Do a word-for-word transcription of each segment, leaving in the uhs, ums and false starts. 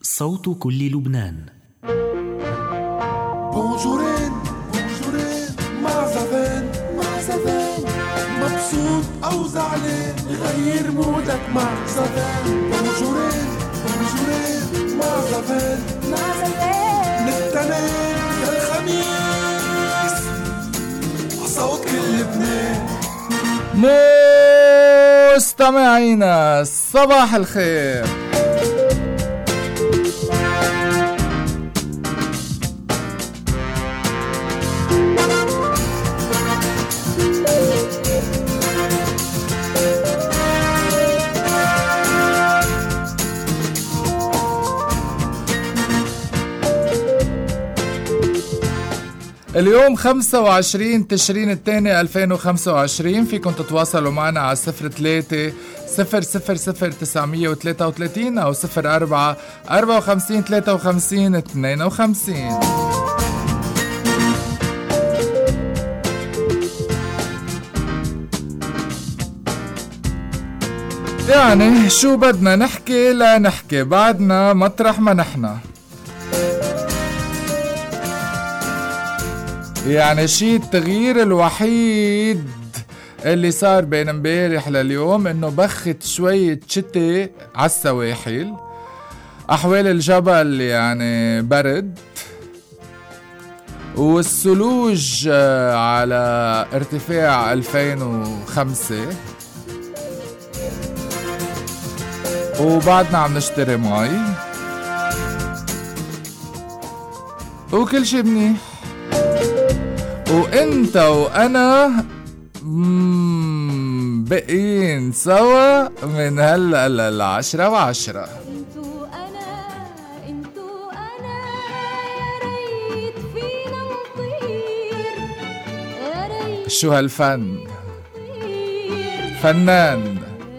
صوت كل لبنان. بونجورين بونجورين مع زفان مع زفان، مبسوط أو زعلان غير مودك مع زفان. بونجورين بونجورين مع زفان مع زفان، نتنين يا الخميس عصوت كل لبنان. مستمعينا صباح الخير، اليوم خمسة وعشرين تشرين الثاني ألفين وخمسة وعشرين. فيكم تتواصلوا معنا على صفر ثلاثة صفر صفر صفر تسعمية وثلاثة وثلاثين أو صفر أربعة أربعة وخمسين ثلاثة وخمسين اثنين وخمسين. يعني شو بدنا نحكي؟ لا نحكي، بعدنا مطرح ما نحنا. يعني شي التغيير الوحيد اللي صار بين امبارح لليوم انه بخت شوية شتي على السواحل، احوال الجبل يعني برد، والثلوج على ارتفاع ألفين وخمسة، وبعدنا عم نشتري مي وكل شي منيح، وانت وانا بقين سوا من هلا للعشرة وعشرة. انتو انا انتو انا يا ريت فينا نطير، يا ريت شو هالفن فنان.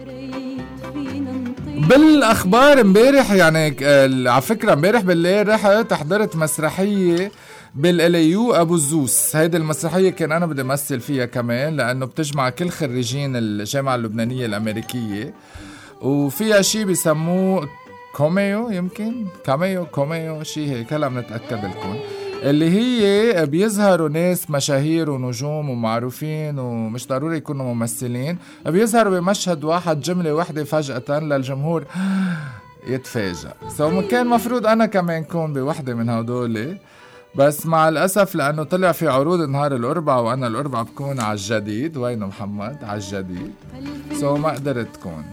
بالاخبار امبارح يعني على فكرة امبارح بالليل رحت حضرت مسرحية بالاليو ابو الزوس. هيدي المسرحيه كان انا بدي امثل فيها كمان، لانه بتجمع كل خريجين الجامعه اللبنانيه الامريكيه، وفيها شيء بيسموه كوميو، يمكن كاميو كوميو شيء هيك، هلا بنتاكد لكم، اللي هي بيظهروا ناس مشاهير ونجوم ومعروفين ومش ضروري يكونوا ممثلين، بيظهروا بمشهد واحد جمله واحده فجاه للجمهور يتفاجأ. سو كان مفروض انا كمان كون بوحده من هدول، بس مع الأسف لأنه طلع في عروض نهار الأربعاء وأنا الأربعاء بكون على الجديد. وينه محمد؟ على الجديد، سو ما قدرت تكون.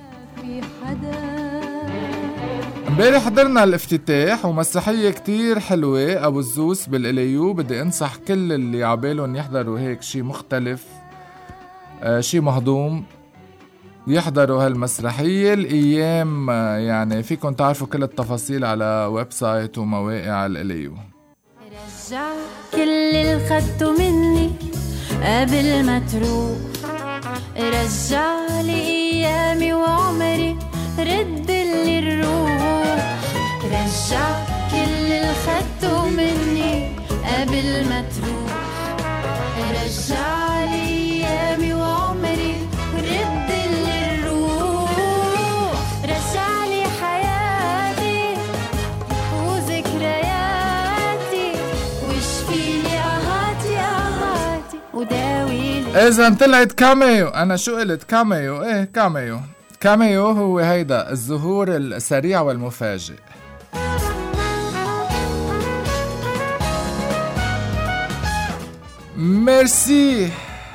امبارح حضرنا الافتتاح ومسرحية كتير حلوة أبو الزوس بالإليو. بدي أنصح كل اللي عبالهم يحضروا هيك شي مختلف، آه شي مهضوم، يحضروا هالمسرحية الأيام. آه يعني فيكم تعرفوا كل التفاصيل على ويب سايت ومواقع الإليو. رجع كل الخدته مني قبل ما تروح، رجع لي ايامي وعمري، رد لي الروح. رجع كل الخدته مني قبل ما تروح، رجع لي ايامي وعمري، رد لي الروح. رجع لي حياتي وذكرياتي، إذا طلعت كاميو. أنا شو قلت؟ كاميو. إيه كاميو. كاميو هو هيدا الظهور السريع والمفاجئ. ميرسي.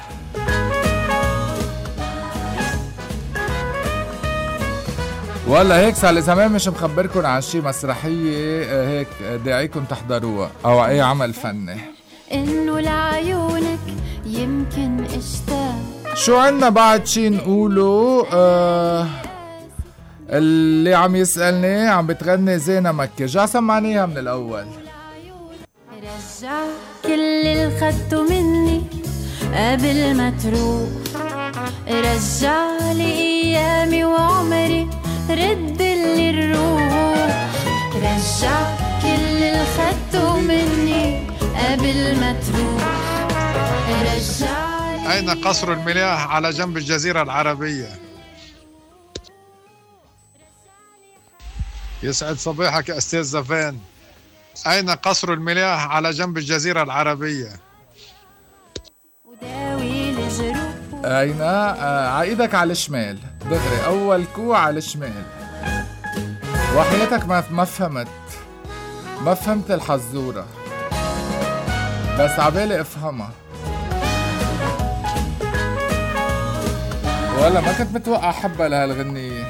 والله هيك صار لي زمان مش مخبركن عن شي مسرحية هيك داعيكم تحضروها أو أي عمل فني. إنه لعيونك يمكن اشتاق. شو عنا بعد شي نقوله؟ آه اللي عم يسألني عم بتغني زينة مكة، جا سمعنيها من الأول. رجع كل الخدته مني قبل ما تروح، رجع لي ايامي وعمري، رد لي الروح. رجع كل الخدته مني قبل ما تروح، رجع. أين قصر المياه على جنب الجزيرة العربية؟ يسعد صباحك يا أستاذ زفان. أين قصر المياه على جنب الجزيرة العربية؟ أين؟ آه عايدك على الشمال دغري، أول كوع على الشمال. وحياتك ما ما فهمت ما فهمت الحزورة، بس عبالي افهمها. ولا ما كنت متوقع حبها لهالغنية.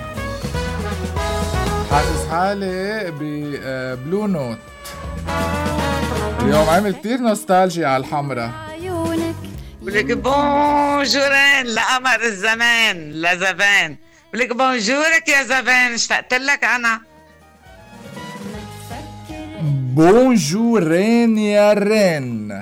حاسس حالي ببلو نوت اليوم، عامل كتير نوستالجيا على الحمرة. ولك بونجورين لقمر الزمان لزفان. ولك بونجورك يا زفان، اشتقت لك انا. بونجورين يا رين.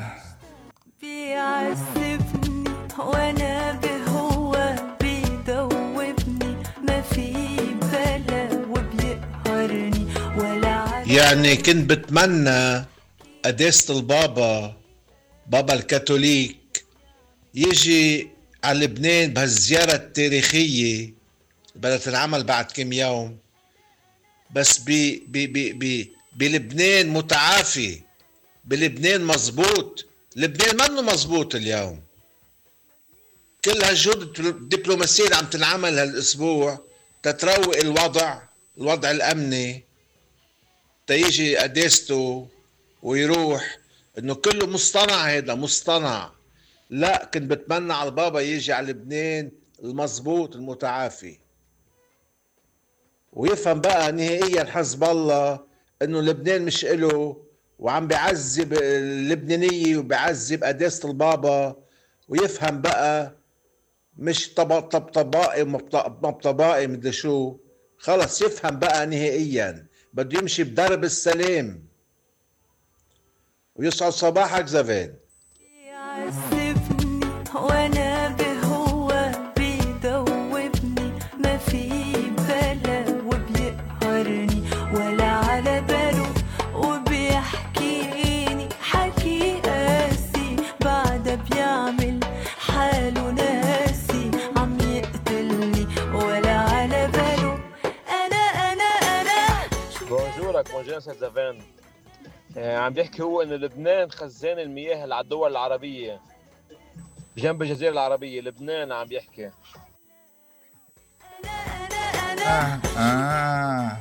بيعذبني وانا بهو بيدوبني، ما في بلا وبيقهرني ولا. يعني كنت بتمنى قداسة البابا بابا الكاثوليك يجي على لبنان بهالزيارة التاريخية بدها تنعمل بعد كم يوم، بس بي بي بي بي بلبنان متعافي، بلبنان مزبوط. لبنان منه مزبوط اليوم. كل هالجهود الدبلوماسية اللي عم تنعمل هالاسبوع تتروق الوضع الوضع الامني تيجي قداسته ويروح، انه كله مصطنع. هيدا مصطنع. لا، كنت بتمنى على البابا يجي على لبنان المزبوط المتعافي، ويفهم بقى نهائيا حزب الله انه لبنان مش إله، وعم بيعذب اللبنانية وبيعذب قداسة البابا. ويفهم بقى مش طب طب طبائي مبطبائي مدري شو. خلص يفهم بقى نهائيا، بده يمشي بدرب السلام. ويسعد صباحك زفان. يعذبني وانا بهو بيدوبني، ما في بلا وبيقهرني ولا على باله، وبيحكيني حكي قاسي، بعدها بيعمل حاله ناسي، عم يقتلني ولا على باله. انا انا انا بونجورك بونجور سيد زفان. عم بيحكي هو انه لبنان خزان المياه على الدول العربيه جنب الجزيره العربيه. لبنان عم بيحكي. آه آه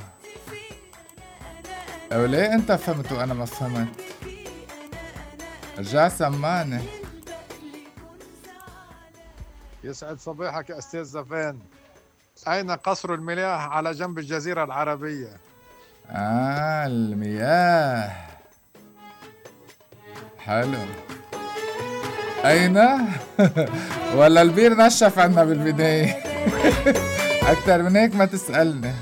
وليه أنت فهمت وأنا ما فهمت؟ رجع سمعني. يسعد صباحك يا أستاذ زفان. أين قصر المياه على جنب الجزيرة العربية؟ آه المياه حلو. أين؟ ولا البير نشف عنا بالبداية؟ أكتر من هيك ما تسألني.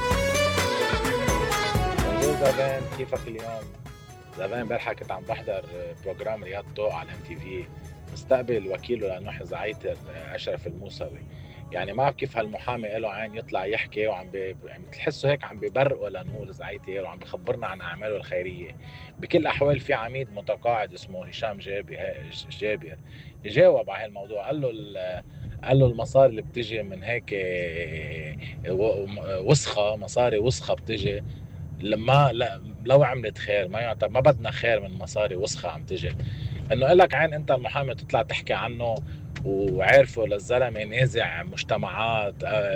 زفان كيفك اليوم؟ زفان امبارحة كنت عم بحضر بروجرام رياض ضوء على ام تي في، مستقبل وكيله لنوح زعيتر أشرف الموسوي. يعني ما بعرف كيف هالمحامي له عين يطلع يحكي وعم بي... عم تحسه هيك عم بيبرقوا لنور زعيتر وعم بخبرنا عن أعماله الخيرية. بكل الأحوال في عميد متقاعد اسمه هشام جابر جابر جاوب على هالموضوع. قال له ال... قال له المصاري اللي بتجي من هيك وسخة، مصاري وسخة بتجي لما لا لو عملت خير ما يعتبر، ما بدنا خير من مصاري وسخة عم تجي. انه قالك عين انت المحامي تطلع تحكي عنه وعارفه للزلمه نازع مجتمعات،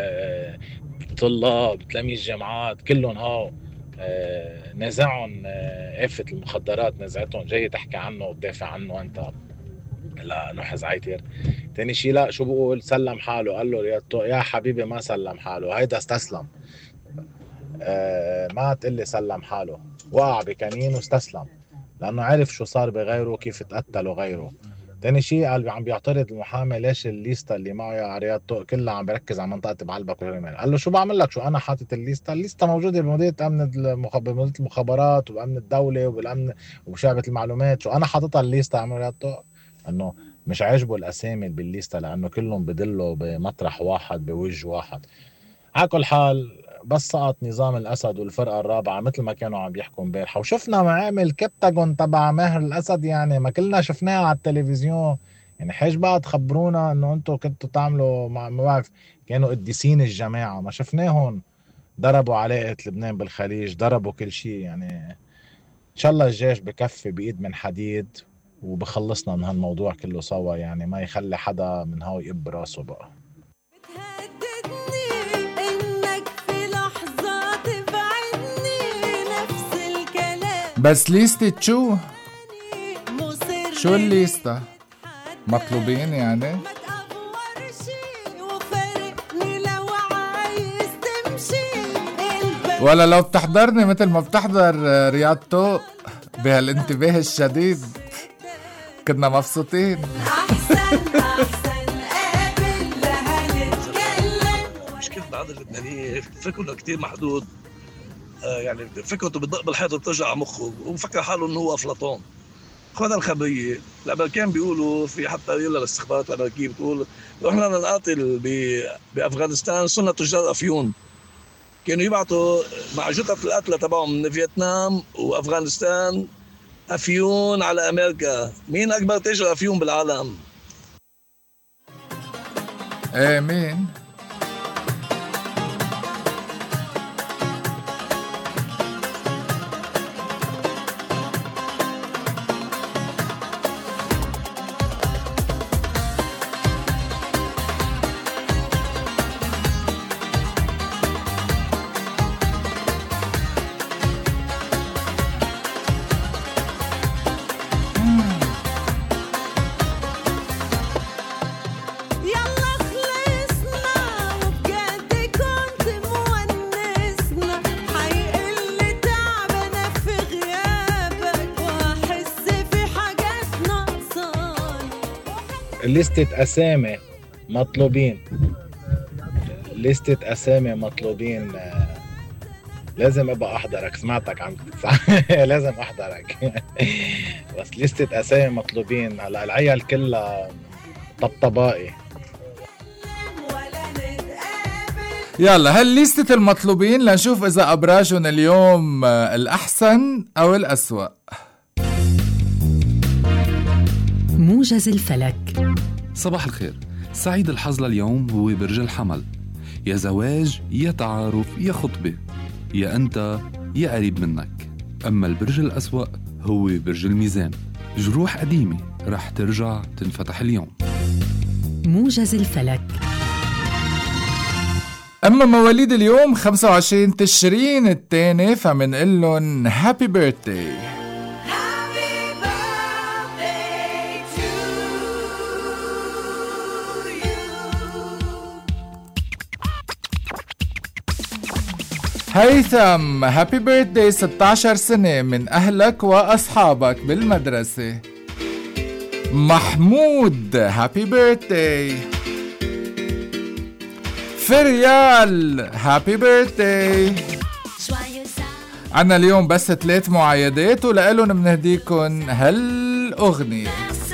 طلاب تلاميذ جامعات كلهم هاو نازعهم آفة المخدرات نازعتهم، جاي تحكي عنه وتدافع عنه انت لنوح زعيتر. تاني شي لا شو بقول؟ سلم حاله. قال له يا حبيبي ما سلم حاله، هيدا استسلم. ما تقلي سلم حاله، وقع بكمين واستسلم لانه عرف شو صار بغيره كيف تقتلوا غيره. تاني شيء قال عم بيعترض المحامي ليش الليستا اللي معه يا رياض طوق كلها عم بركز على منطقه بعلبك والرمال. قال له شو بعمل لك؟ شو انا حاطط الليستا؟ الليستا موجوده بمديريه امن بمديريه المخابرات وبامن الدوله وبالامن وبشعبه المعلومات. شو انا حاططها الليستا عم رياض طوق؟ انه مش عاجبه الاسامي بالليستا لانه كلهم بدلوا بمطرح واحد بوجه واحد. على كل حال بس سقط نظام الاسد والفرقه الرابعه مثل ما كانوا عم بيحكوا امبارح، وشفنا معامل كبتاجون تبع ماهر الاسد، يعني ما كلنا شفناها على التلفزيون. يعني حيش بقى تخبرونا انه انتم كنتوا تعملوا ما بعرف كانوا قديسين الجماعه، ما شفناهم ضربوا علاقة لبنان بالخليج، ضربوا كل شيء. يعني ان شاء الله الجيش بكفي بإيد من حديد وبخلصنا من هالموضوع كله سوا، يعني ما يخلي حدا من هاو يقب راسه بقى. بس ليستة شو؟ شو الليستة؟ مطلوبين يعني؟ ولا لو بتحضرني مثل ما بتحضر رياض طوق بهالانتباه الشديد كنا مبسوطين. مشكلة بعض اللبنانيين فكرنا كتير محدود، آه يعني فكرته بتدق بالحيط وبترجع على مخه ومفكر حاله انه هو افلاطون. خذ الخبرية الامريكان بيقولوا، في حتى يلا الاستخبارات الامريكيه بتقول رحنا نقاتل بافغانستان صرنا تجار افيون، كانوا يبعتوا مع جثث القتلى تبعهم من فيتنام وافغانستان افيون على امريكا. مين اكبر تاجر افيون بالعالم؟ ايه مين؟ لستة أسامي مطلوبين، لستة أسامي مطلوبين. لازم أبقى أحضرك، سمعتك عم لازم أحضرك. بس لستة أسامي مطلوبين. هلا العيال كلها طبطبائي. يلا هل لستة المطلوبين لنشوف إذا أبراجهم اليوم الأحسن أو الأسوأ. موجز الفلك. صباح الخير. سعيد الحظ لليوم هو برج الحمل. يا زواج يا تعارف يا خطبة، يا أنت يا قريب منك. أما البرج الأسوأ هو برج الميزان. جروح قديمة رح ترجع تنفتح اليوم. موجز الفلك. أما مواليد اليوم خمسة وعشرين تشرين الثاني فمنقول لهم هابي بيرثداي. هيثم هابي بيرثداي، ستة عشر سنة من أهلك وأصحابك بالمدرسة. محمود هابي بيرثداي. فريال هابي بيرثداي. عنا اليوم بس ثلاث معايدات ولقلن منهديكن هالأغنية.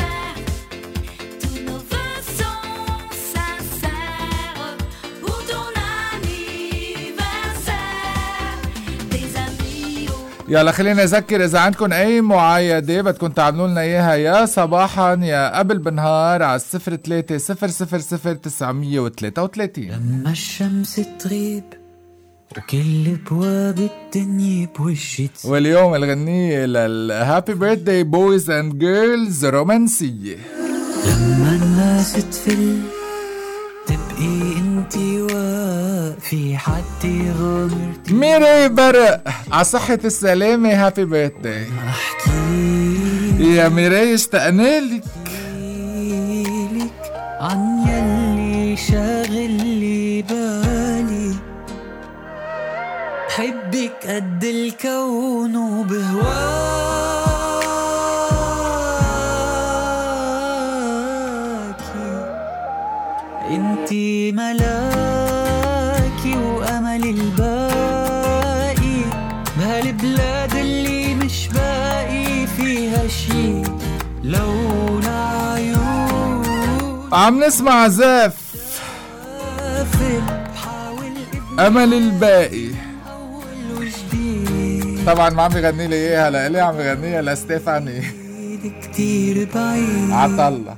يلا خلينا نذكر إذا عندكم أي معايدة بدكم تعملوا لنا إياها يا صباحا يا قبل بنهار على الصفر ثلاثة صفر صفر صفر تسعمية وثلاثة وثلاثين. لما الشمس تغيب وكل بواب الدنيا بوشي. واليوم الغنية للهابي بيرثداي بويز اند جيرلز رومانسية. لما الناس تفل تبقي انتي وفي حد غامرتي. ميري برق على صحة السلامة هابي بيرثداي. احكي يا ميري اشتقنا لك عن يلي شاغل لي بالي. بحبك قد الكون وبهواكي. انتي ملاكي وامل الباقي بهالبلاد اللي مش باقي فيها شي لولا عيون. عم نسمع زاف امل الباقي. طبعا ما عم يغني لي اياها لإلي، عم يغنيها لستيفاني كتير بعيد. عطلة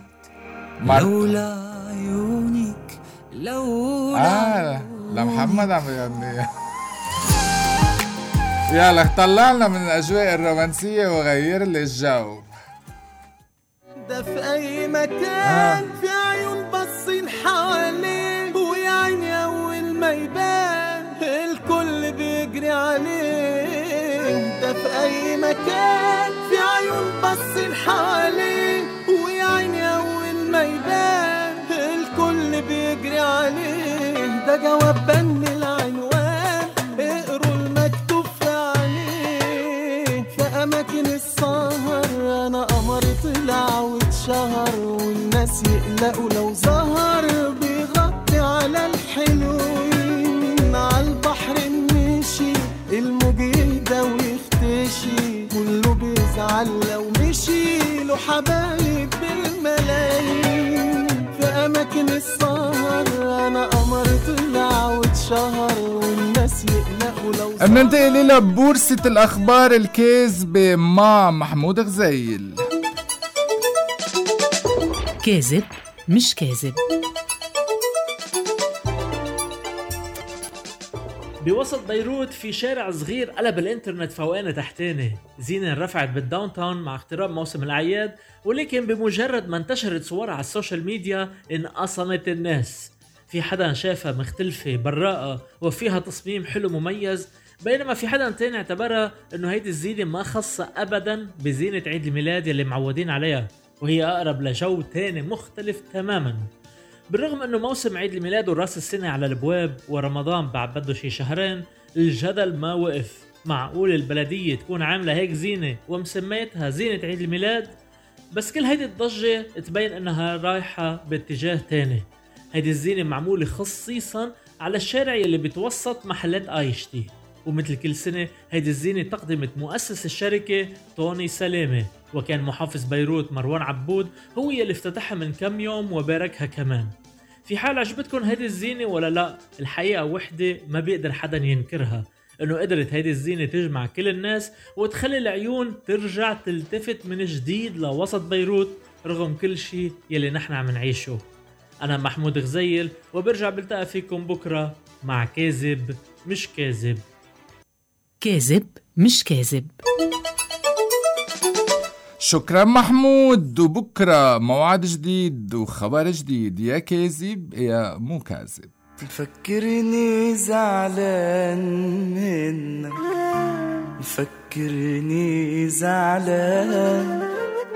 لولا عيونك لولا اه لمحمد عم يغنيها. يلا طلعنا من الأجواء الرومانسية وغير لي الجو. ده في أي مكان في عيون باصين حواليه، ويا عيني أول ما يبان الكل بيجري عليه. ده في أي مكان في عيون باصين حواليه، ويا عيني أول ما يبان الكل بيجري عليه. ده جواب بن العنوان، اقروا المكتوب في عليه. في أماكن السهر أنا قمر طلع واتشهر، والناس يقلقوا لو ظهر. بيغطي على الحلوين، عالبحر مشي الموج يهدى ويختشي. كله بيزعل لو مشي له حبايب بالملايين. في أماكن السهر أنا قمر طلع واتشهر، والناس يقلقوا لو ظهر. بننتقل إلى بورصة الأخبار الكاذبة مع محمود غزيل. كاذب مش كاذب. بوسط بيروت في شارع صغير قلب الانترنت فوقانة تحتاني. زينة رفعت بالداون تاون مع اقتراب موسم الأعياد، ولكن بمجرد ما انتشرت صورها على السوشيال ميديا انقسمت الناس. في حدا شافها مختلفة براءة وفيها تصميم حلو مميز، بينما في حدا تاني اعتبرها انه هيدي الزينة ما خاصة ابدا بزينة عيد الميلاد اللي معودين عليها، وهي اقرب لجو تاني مختلف تماما. بالرغم انه موسم عيد الميلاد وراس السنة على الابواب ورمضان بعد بده شي شهرين، الجدل ما وقف. معقول البلدية تكون عاملة هيك زينة ومسميتها زينة عيد الميلاد؟ بس كل هيدي الضجة تبين انها رايحة باتجاه تاني. هيدي الزينة معمولة خصيصا على الشارع اللي بتوسط محلات آيشتي، ومثل كل سنة هيدي الزينة تقدمت مؤسس الشركة توني سلامة، وكان محافظ بيروت مروان عبود هو يلي افتتحها من كم يوم وباركها كمان. في حال عجبتكم هيدي الزينة ولا لا؟ الحقيقة وحدة ما بيقدر حدا ينكرها، انه قدرت هيدي الزينة تجمع كل الناس وتخلي العيون ترجع تلتفت من جديد لوسط بيروت رغم كل شي يلي نحن عم نعيشه. أنا محمود غزيل، وبرجع بلتقى فيكم بكرة مع كاذب مش كاذب. كاذب مش كاذب. شكرا محمود، وبكرة موعد جديد وخبر جديد. يا كاذب يا مو كاذب. مفكرني زعلان منك، مفكرني زعلان،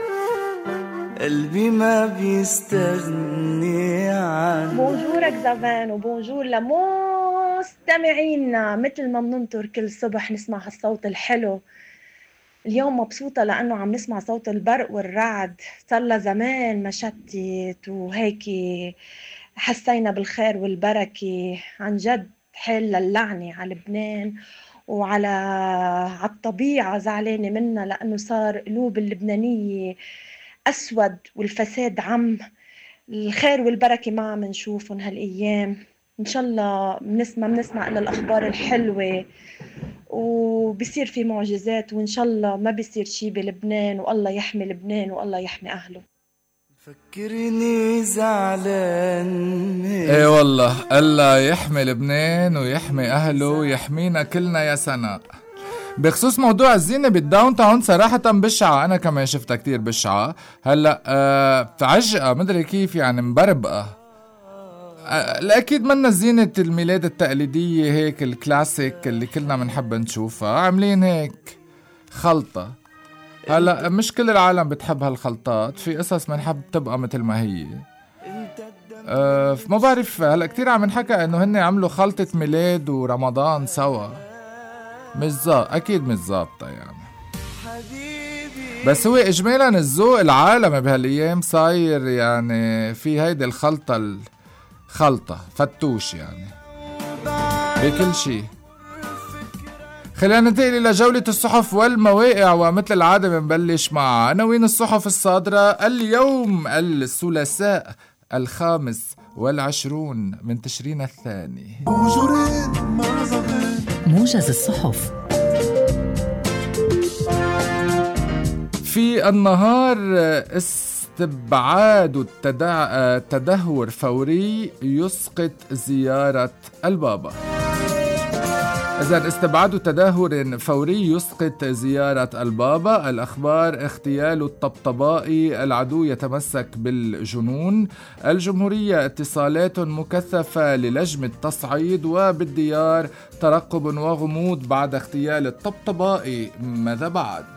قلبي ما بيستغني عنك. بونجورك زافان، وبونجور لمستمعينا. مثل ما بننطر كل صبح نسمع هالصوت الحلو، اليوم مبسوطة لأنه عم نسمع صوت البرق والرعد. صار زمان ما شتت وهيك حسينا بالخير والبركة. عن جد حل اللعنة على لبنان وعلى على الطبيعة، زعلانة منا لأنه صار قلوب اللبنانية أسود والفساد عم. الخير والبركة ما عم نشوفهم هالأيام. إن شاء الله بنسمع بنسمع إلا الأخبار الحلوة وبصير في معجزات، وإن شاء الله ما بيصير شي بلبنان، والله يحمي لبنان والله يحمي أهله. فكرني زعلان منك. ايه والله الله يحمي لبنان ويحمي أهله ويحمينا كلنا يا سناء. بخصوص موضوع الزينة بالداون تاون صراحة بشعة، أنا كمان شفتها كتير بشعة. هلأ آه عجقة مدري كيف يعني مبربقة. آه أكيد منا زينة الميلاد التقليدية هيك الكلاسيك اللي كلنا منحب نشوفها، عاملين هيك خلطة. هلأ مش كل العالم بتحب هالخلطات، في قصص منحب تبقى مثل ما هي. آه ما بعرف، هلأ كتير عم نحكى إنه هن عملوا خلطة ميلاد ورمضان سوا. مش زا اكيد مش ظابطه يعني، بس هو اجمالا الذوق العالمي بهالايام صاير يعني في هيدي الخلطه الخلطه فتوش يعني بكل شيء. خلينا ننتقل الى جوله الصحف والمواقع، ومثل العاده بنبلش مع عناوين الصحف الصادره اليوم الثلاثاء الخامس والعشرون من تشرين الثاني. موجز الصحف. في النهار استبعاد التدهور فوري يسقط زيارة البابا. إذن استبعاد تدهور فوري يسقط زيارة البابا. الأخبار: اغتيال الطبطبائي، العدو يتمسك بالجنون. الجمهورية: اتصالات مكثفة للجم التصعيد. وبالديار: ترقب وغموض بعد اغتيال الطبطبائي، ماذا بعد؟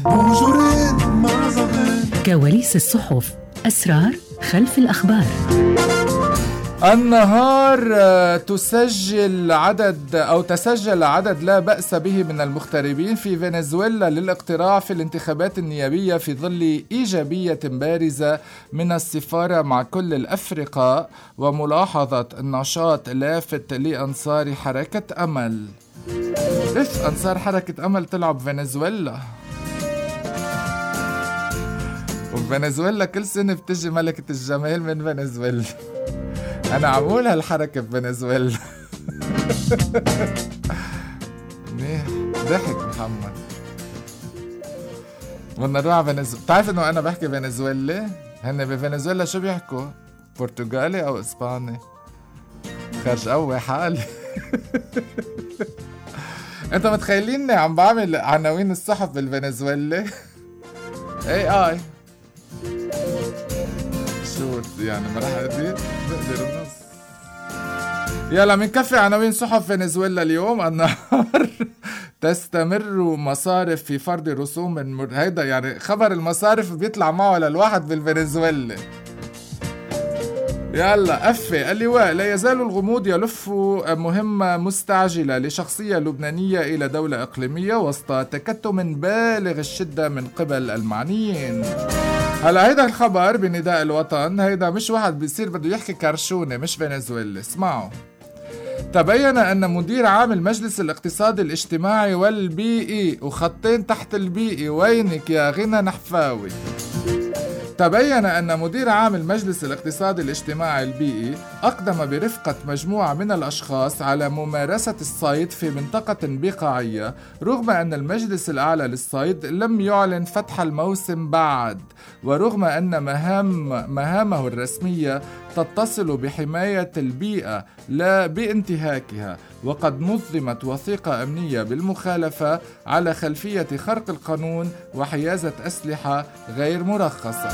كواليس الصحف، أسرار خلف الأخبار. النهار تسجل عدد أو تسجل عدد لا بأس به من المغتربين في فنزويلا للاقتراع في الانتخابات النيابية في ظل إيجابية بارزة من السفارة مع كل الأفرقاء وملاحظة نشاط لافت لأنصار حركة أمل. إيش أنصار حركة أمل طلعوا بفنزويلا؟ وفنزويلا كل سنة بتجي ملكة الجمال من فنزويلا. أنا عمول هالحركة بفنزويلا. منيح، ضحك محمد. بدنا نروح على فنزويلا. بتعرف إنه أنا بحكي فنزويلي؟ هن بفنزويلا شو بيحكوا؟ برتغالي أو إسباني؟ خرج قوي حالي. أنت متخيليني عم بعمل عناوين الصحف بالفنزويلي؟ اي اي شو يعني ما راح اقدر بقدر النص. يلا منكفي عناوين صحف فنزويلا اليوم. النهار: تستمر مصارف في فرض رسوم المر... هيدا يعني خبر المصارف بيطلع معه للواحد بالفنزويلا. يلا أفي اللواء: لا يزال الغموض يلف مهمة مستعجلة لشخصية لبنانية إلى دولة إقليمية وسط تكتم بالغ الشدة من قبل المعنيين. هلا هيدا الخبر بنداء الوطن، هيدا مش واحد بيصير بده يحكي كرشونة، مش فنزويلا. اسمعوا: تبين أن مدير عام المجلس الاقتصادي الاجتماعي والبيئي، وخطين تحت البيئي، وينك يا غنى نحفاوي. تبين أن مدير عام المجلس الاقتصادي الاجتماعي البيئي أقدم برفقة مجموعة من الأشخاص على ممارسة الصيد في منطقة بقاعية، رغم أن المجلس الأعلى للصيد لم يعلن فتح الموسم بعد، ورغم أن مهام مهامه الرسمية تتصل بحماية البيئة لا بانتهاكها، وقد نظمت وثيقة أمنية بالمخالفة على خلفية خرق القانون وحيازة أسلحة غير مرخصة.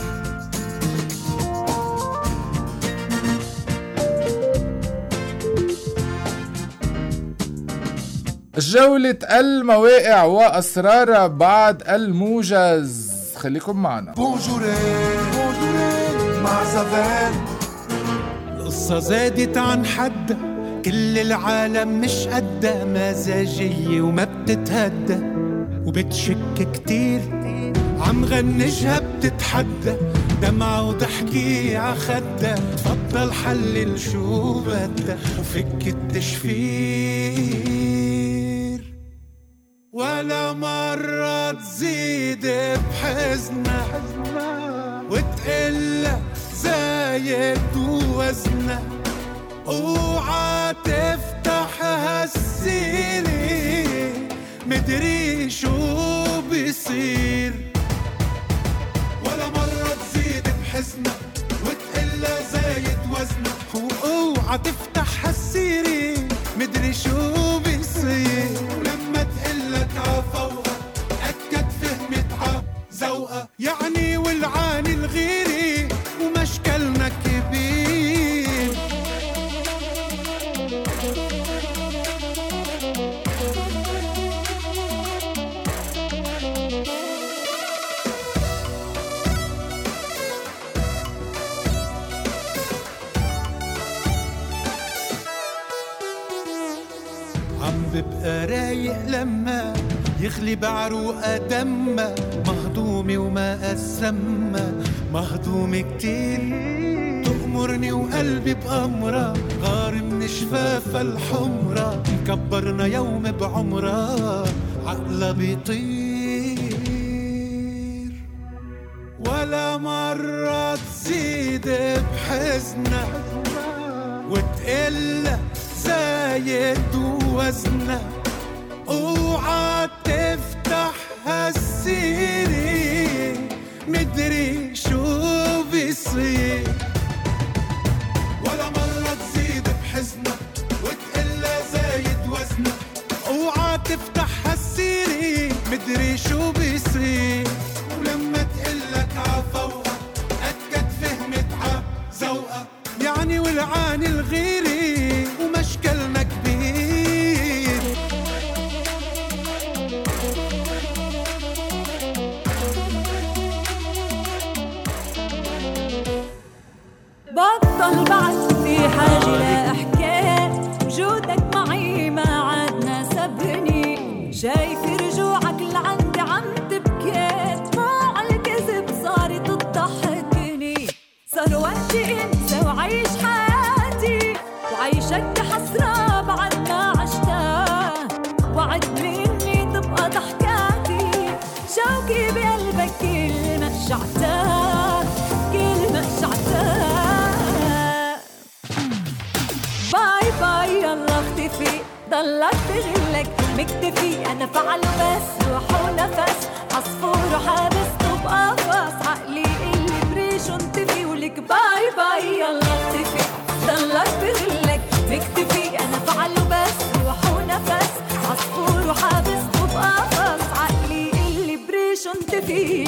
جولة المواقع وأسرارها بعد الموجز، خليكم معنا. بونجورين بونجورين مع زفان. القصة زادت عن حدها، كل العالم مش قدها، مزاجية وما بتتهدى وبتشك كتير، عم غنجها بتتحدى، دمعة وضحكي عخدها، تفضل حلل شو بدها وفك التشفير، ولا مرة تزيد بحزنها وتقلها زايد ووزنها، اوعى تفتح هالسيرة مدري شو بيصير، ولا مرة تزيد بحزنها وتقلها زايد وزنها، واوعى تفتح هالسيرة مدري شو بيصير، ولما تقلك عفوها أكد فهمت عذوقها، يعني والعاني الغيري ومشكلنا كبير. عم ببقى رايق لما يخلي بعروقها دمها، مهضومة وما أسمى، مهضومة كتير تأمرني وقلبي بأمرها، غار من شفافها الحمرة، مكبرنا يوم بعمرها، عقلها بيطير، ولا مرة تزيد بحزنها وتقلها زايد ووزنها، اوعى تفتح هالسيرة مدري شو بيصير، ولا مرة تزيد بحزنها وتقلها زايد وزنها، شو بيصير. ولما تقلك عفوقك أكد فهمت عزوقك، يعني ولعان الغيري ومشكلنا كبير. بطل بعد في حاجة لأحكي، وجودك معي ما عاد ناسبني. شايف رجوعك لعندي عم تبكي، دموع الكذب صارت تضحكني. صار وقتي انسى وعيش حياتي، وعيشك بحسرة بعد ما عشتها. وعدني اني تبقى ضحكاتي، شوقي بقلبك كل ما شعتها، كل ما شعتها. باي باي يلا اختفي، ضلك بغلك مكتفي. انا فعل بس روح ونفس، عصفور وحابس بقفص. عقلي اللي بريش انتفي، ولك باي باي يلا اختفي، ضلك بغلك مكتفي. انا فعل بس روح ونفس، عصفور وحابس بقفص. عقلي اللي بريش انتفي.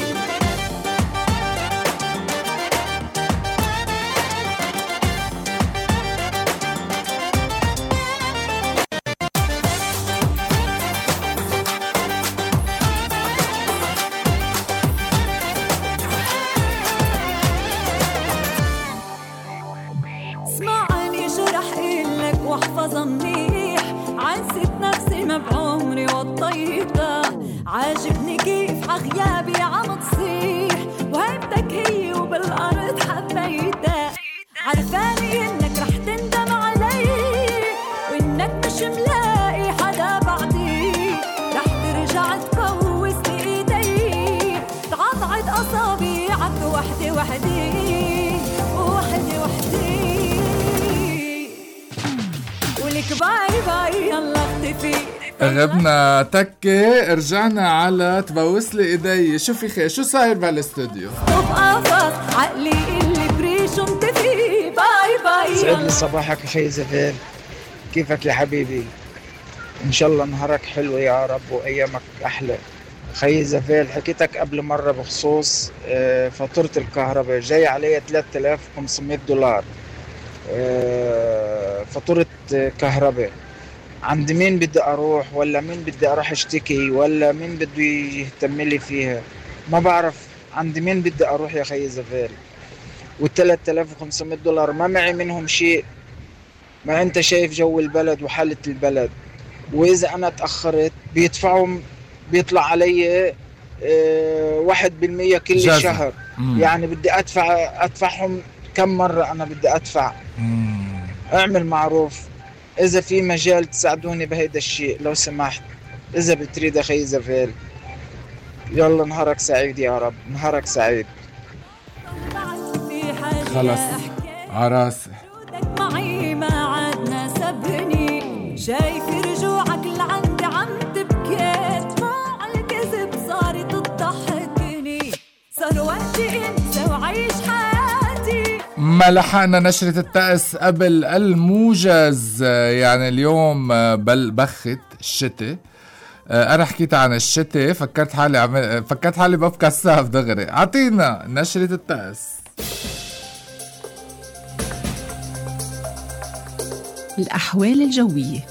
واحفظ منيح، عنست نفسي ما بعمري وطيتها. عاجبني كيف عغيابي عم تصيح، وهيبتك هي وبالأرض حبيتها. عرفاني انك رح تندم علي، وانك مش ملاقي حدا بعدي. رح ترجع تفوزني ايدي، تعضعد اصابيعك وحدي وحدي وحدي وحدي. ولك باي باي يلا اختفي. غبنا تكة، رجعنا على تبوس لي ايدي. شو في خير؟ شو صاير بالاستوديو؟ طب قفص عقلي اللي بريش انتفي. باي باي سعد لي صباحك اخي زفير، كيفك يا حبيبي؟ ان شاء الله نهارك حلو يا رب وايامك احلى. خي زفير، حكيتك قبل مرة بخصوص فاتورة الكهرباء، جاي عليها ثلاثة آلاف وخمسمية دولار فاتورة كهرباء. عند مين بدي اروح؟ ولا مين بدي اروح اشتكي؟ ولا مين بده يهتم لي فيها؟ ما بعرف عند مين بدي اروح يا خي زفير. والثلاثة آلاف وخمسمية دولار ما معي منهم شيء. ما انت شايف جو البلد وحالة البلد، واذا انا تأخرت بيدفعوا، بيطلع علي اه واحد بالمية كل جازم. شهر. مم. يعني بدي ادفع ادفعهم كم مرة انا بدي ادفع. مم. اعمل معروف، اذا في مجال تساعدوني بهيدا الشيء لو سمحت، اذا بتريد اخي زفير. يلا نهارك سعيد يا رب، نهارك سعيد. خلص عراسي معي ما عادنا سبني. شايف رجوعك لعندي عم تبكي، دموع الكذب صارت تضحكني. صار وقتي انسى وعيش حياتي. ما لحقنا نشرة الطقس قبل الموجز. يعني اليوم بل بخت الشتاء. انا حكيت عن الشتاء، فكرت حالي عم... فكرت حالي ببكى الصيف دغري. اعطينا نشرة الطقس. الأحوال الجوية.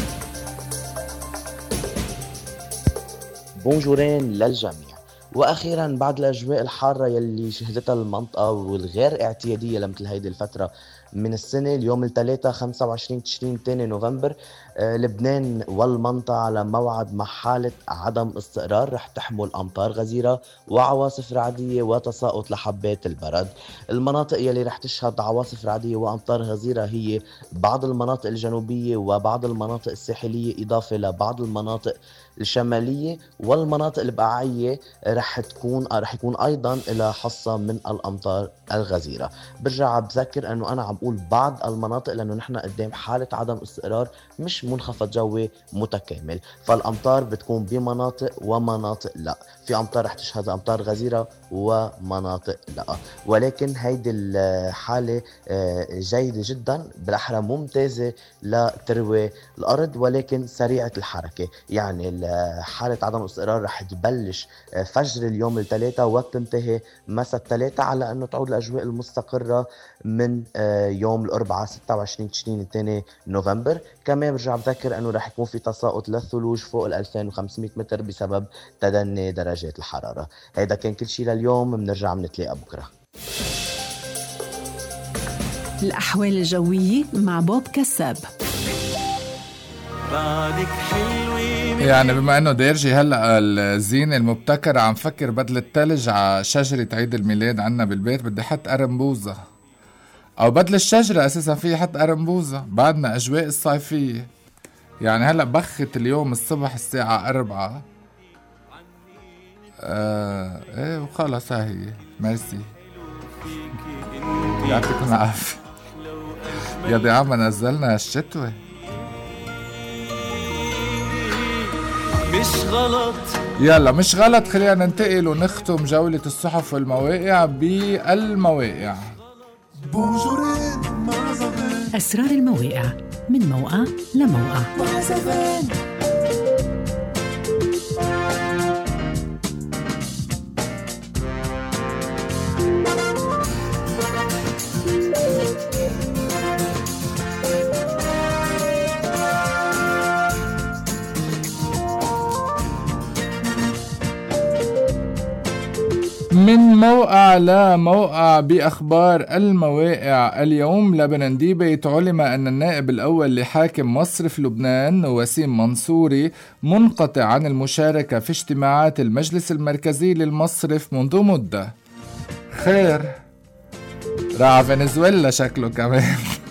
بونجورين للجميع. واخيرا بعد الاجواء الحاره يلي شهدتها المنطقه والغير اعتياديه لمثل هيدي الفتره من السنه، اليوم الثلاثاء خمسة وعشرين تشرين ثاني نوفمبر، آه لبنان والمنطقه على موعد مع حاله عدم استقرار رح تحمل امطار غزيره وعواصف رعديه وتساقط لحبات البرد. المناطق يلي رح تشهد عواصف رعديه وامطار غزيره هي بعض المناطق الجنوبيه وبعض المناطق الساحليه، اضافه لبعض المناطق الشماليه والمناطق البقاعيه رح تكون رح يكون ايضا الى حصه من الامطار الغزيره. برجع بذكر انه انا عم نقول بعض المناطق لأنه نحن قدام حالة عدم استقرار مش منخفض جوي متكامل، فالأمطار بتكون بمناطق ومناطق لا، في أمطار رح تشهد أمطار غزيرة ومناطق لا، ولكن هيدي الحالة جيدة جدا، بالأحرى ممتازة لتروي الأرض ولكن سريعة الحركة. يعني حالة عدم الاستقرار رح تبلش فجر اليوم الثلاثة وتنتهي مساء الثلاثة، على أنه تعود الأجواء المستقرة من يوم الأربعاء ستة وعشرين تشرين الثاني نوفمبر. كمان برجع بذكر أنه رح يكون في تساقط للثلوج فوق ال ألفين وخمسمية متر بسبب تدني درجات الحرارة. هيدا كان كل شيء لليوم، بنرجع بنتلاقى بكرة. الأحوال الجوية مع بوب كساب. بعدك حلوة يعني بما انه ديرجي هلا الزينة المبتكرة عم فكر بدل التلج على شجرة عيد الميلاد عنا بالبيت، بدي حط أرنبوزة، او بدل الشجرة اساسا في حط أرنبوزة. بعدنا اجواء الصيفية، يعني هلا بخت اليوم الصبح الساعة أربعة آه ايه وخلص هاي. ميرسي، يعطيكم العافية. يا دي عم نزلنا الشتوى مش غلط. يلا مش غلط، خلينا ننتقل ونختم جولة الصحف والمواقع بالمواقع. أسرار المواقع من موقع لموقع. من موقع لموقع بأخبار المواقع اليوم. لبنان ديبيت علم أن النائب الأول لحاكم مصرف لبنان وسيم منصوري منقطع عن المشاركة في اجتماعات المجلس المركزي للمصرف منذ مدة. خير، راح فنزويلا شكله كمان.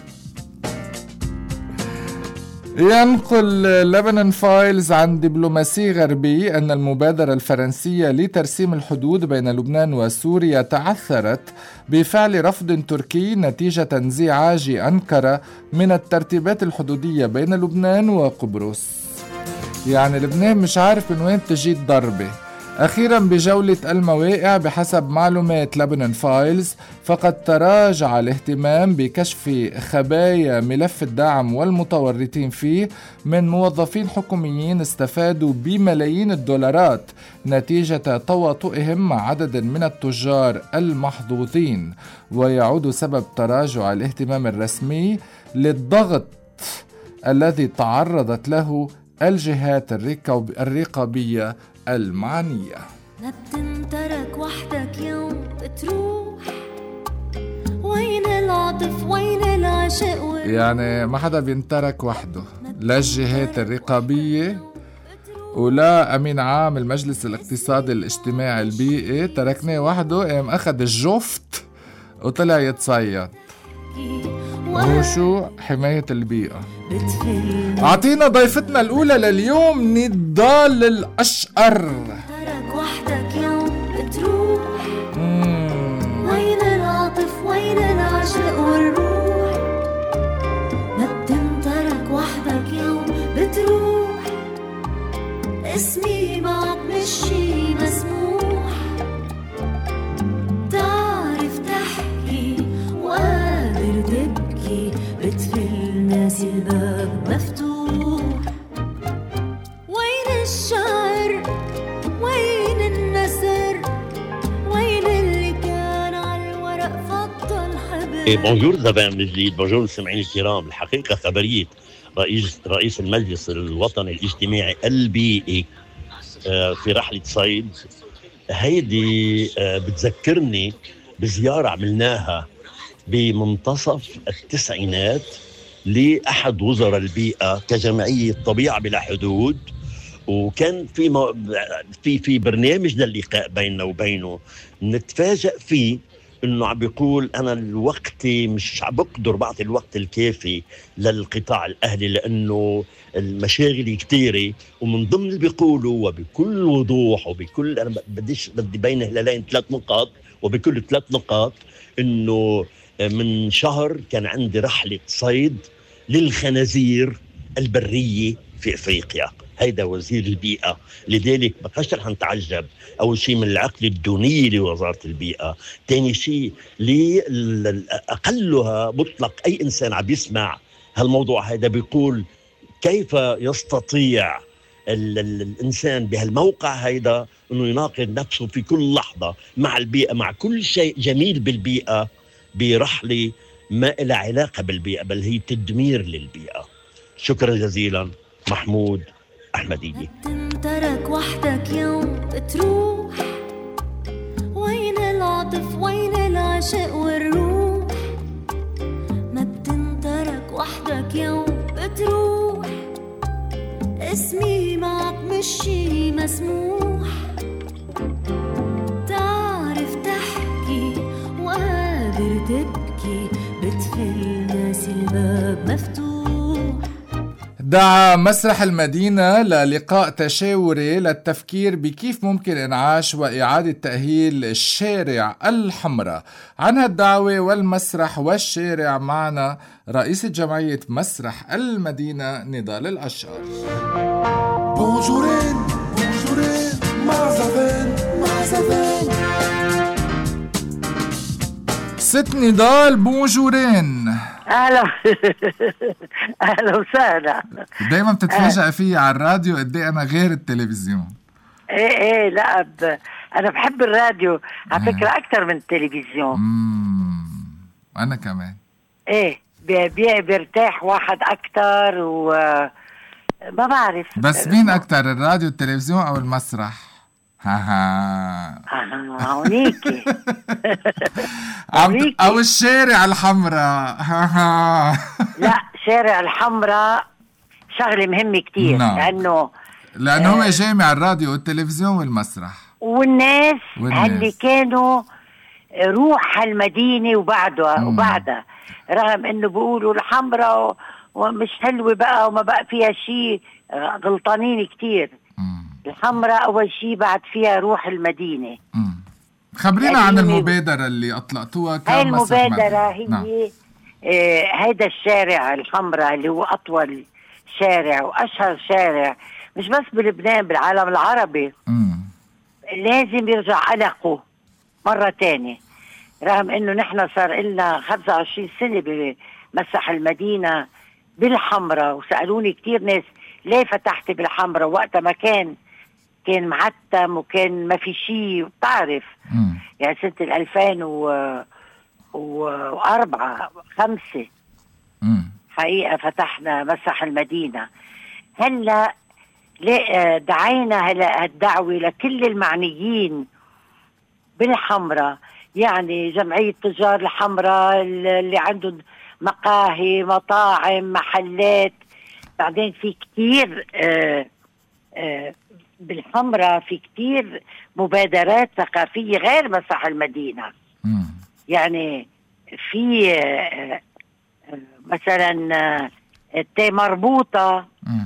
ينقل لبنان فايلز عن دبلوماسي غربي أن المبادرة الفرنسية لترسيم الحدود بين لبنان وسوريا تعثرت بفعل رفض تركي نتيجة انزعاج أنقرة من الترتيبات الحدودية بين لبنان وقبرص. يعني لبنان مش عارف من وين تجي الضربة. أخيرا بجولة المواقع، بحسب معلومات لبنان فايلز فقد تراجع الاهتمام بكشف خبايا ملف الدعم والمتورطين فيه من موظفين حكوميين استفادوا بملايين الدولارات نتيجة تواطؤهم مع عدد من التجار المحظوظين، ويعود سبب تراجع الاهتمام الرسمي للضغط الذي تعرضت له الجهات الرقابية المعنية. ما بتنترك وحدك يوم بتروح، وين العاطف وين العشق؟ يعني ما حدا بينترك وحده، لا الجهات الرقابية ولا أمين عام المجلس الاقتصادي الاجتماعي البيئي. تركناه وحده، قام أخذ الجفت وطلع يتصيد. هو شو؟ حماية البيئة. أعطينا ضيفتنا الأولى لليوم نضال الأشقر. ترك وحدك يوم بتروح، وين العاطف وين العشق والروح؟ ما بتنترك وحدك يوم بتروح، اسمي معك مش شي مسموح، تعرف تحكي وقادر تبكي، بتفل ناسي الباب مفتوح. وين الشعر وين النسر، وين اللي كان على الورق فضل حبل. بونجور زبائن من جديد، بونجور المستمعين الكرام. الحقيقة خبرية رئيس رئيس المجلس الوطني الاجتماعي البيئي في رحلة صيد هيدي بتذكرني بزيارة عملناها بمنتصف التسعينات لأحد وزراء البيئة كجمعية طبيعة بلا حدود، وكان في مو... في في برنامج للقاء بيننا وبينه نتفاجأ فيه انه عم بيقول انا الوقت مش عم بقدر بعطي الوقت الكافي للقطاع الاهلي لانه المشاغل كثيره، ومن ضمن اللي بيقولوا وبكل وضوح وبكل انا بديش بدي بين هلالين ثلاث نقاط وبكل ثلاث نقاط انه من شهر كان عندي رحلة صيد للخنازير البرية في إفريقيا. هيدا وزير البيئة، لذلك بقاش رح نتعجب. أول شيء من العقل الدونية لوزارة البيئة، تاني شيء لأقلها مطلق أي إنسان عم يسمع هالموضوع هيدا بيقول كيف يستطيع ال ال الإنسان بهالموقع هيدا أنه يناقض نفسه في كل لحظة مع البيئة، مع كل شيء جميل بالبيئة، برحلة ما إلها علاقة بالبيئة بل هي تدمير للبيئة. شكرا جزيلا. محمود أحمدية. تنترك وحدك يوم بتروح، وين العطف وين العشق والروح؟ ما بتنترك وحدك يوم بتروح، اسمي معك مش شي مسموح. تعرف تحكي وقادر تبكي، بتفل ناس الباب مفتوح. دعا مسرح المدينة للقاء تشاوري للتفكير بكيف ممكن إنعاش وإعادة تأهيل الشارع الحمراء. عن هالدعوة والمسرح والشارع معنا رئيسة جمعية مسرح المدينة نضال الأشقر. بونجورين بونجورين مع زفان مع زفان. ست نضال بونجورين. اهلا اهلا وسهلا. دايما بتتفاجئ فيي على الراديو قد ايه انا غير التلفزيون. ايه ايه لا ب... انا بحب الراديو على فكره اكثر من التلفزيون. امم انا كمان. ايه بي... بي... بيرتاح واحد اكثر و ما بعرف. بس مين اكثر، الراديو التلفزيون او المسرح؟ ها ها هونيكي او الشارع الحمراء. ها ها لا شارع الحمراء شغله مهمه كتير. نعم. لانه لانه هو جامع الراديو والتلفزيون والمسرح والناس, والناس. اللي كانوا روح المدينه وبعدها مم. وبعدها رغم انه بيقولوا الحمراء ومش حلوه بقى وما بقى فيها شيء، غلطانين كتير. الحمراء أول شيء بعد فيها روح المدينة. مم. خبرينا عن المبادرة اللي أطلقتوها. هاي المبادرة هي نعم. آه هيدا الشارع الحمراء اللي هو أطول شارع وأشهر شارع مش بس بلبنان بالعالم العربي. مم. لازم يرجع قلقه مرة تانية، رغم إنه نحن صار لنا خمسة وعشرين سنة بمسرح المدينة بالحمراء. وسألوني كتير ناس ليه فتحتي بالحمراء وقتها ما كان كان معتم وكان ما في شيء بتعرف. مم. يعني سنة الألفين وأربعة خمسة مم. حقيقة فتحنا مسرح المدينة. هلا دعينا هلا هالدعوة لكل المعنيين بالحمراء، يعني جمعية تجار الحمراء اللي عندهم مقاهي مطاعم محلات. بعدين في كتير آه آه بالحمراء في كتير مبادرات ثقافية غير مسرح المدينة. مم. يعني في آه آه مثلا آه تي مربوطة،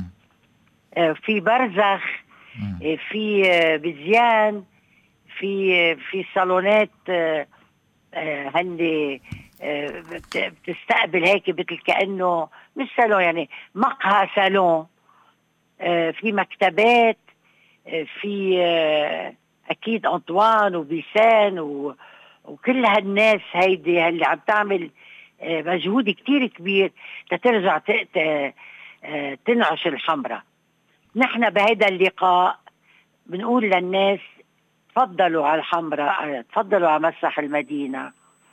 آه في برزخ، آه في آه بزيان، في آه في صالونات آه آه هندي آه بتستقبل هيك مثل كأنه مش صالون، يعني مقهى صالون. آه في مكتبات، آه في آه اكيد انطوان وبيسان وكل هالناس هيدي اللي عم تعمل آه مجهود كتير كبير لترجع آه تنعش الحمراء. نحن بهيدا اللقاء بنقول للناس تفضلوا على الحمراء، تفضلوا على مسرح المدينة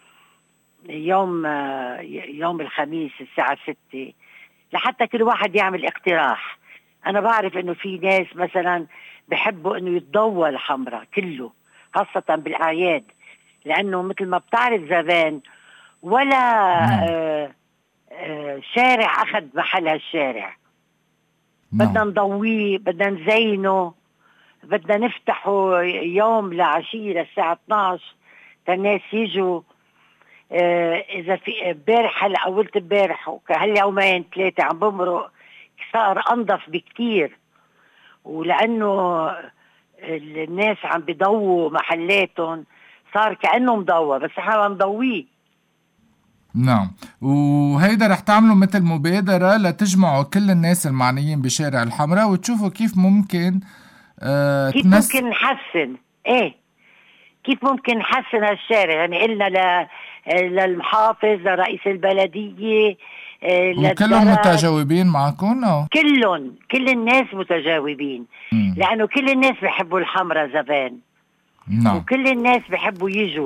يوم آه يوم الخميس الساعة ستة، لحتى كل واحد يعمل اقتراح. أنا بعرف إنه في ناس مثلا بحبوا إنه يتضوى الحمراء كله خاصة بالأعياد، لأنه مثل ما بتعرف زمان ولا آه آه شارع أخذ محل هالشارع. بدنا نضويه، بدنا نزينه، بدنا نفتحه يوم لعشية للساعة اثناشر الناس يجوا. آه إذا في بارح هلا قولت بارح هاليومين ثلاثة عم بمرق صار أنظف بكتير، ولأنه الناس عم بيضووا محلاتهم صار كأنه مضوى، بس احنا نضويه نعم، وهيدا رح تعملوا مثل مبادرة لتجمعوا كل الناس المعنيين بشارع الحمراء وتشوفوا كيف ممكن آه كيف تنس... ممكن نحسن ايه كيف ممكن نحسن هالشارع. يعني قلنا ل... للمحافظ، لرئيس البلدية، وكلهم متجاوبين معكم أو؟ كلهم كل الناس متجاوبين. مم. لأنه كل الناس بيحبوا الحمراء زبان. نعم. وكل الناس بيحبوا يجوا.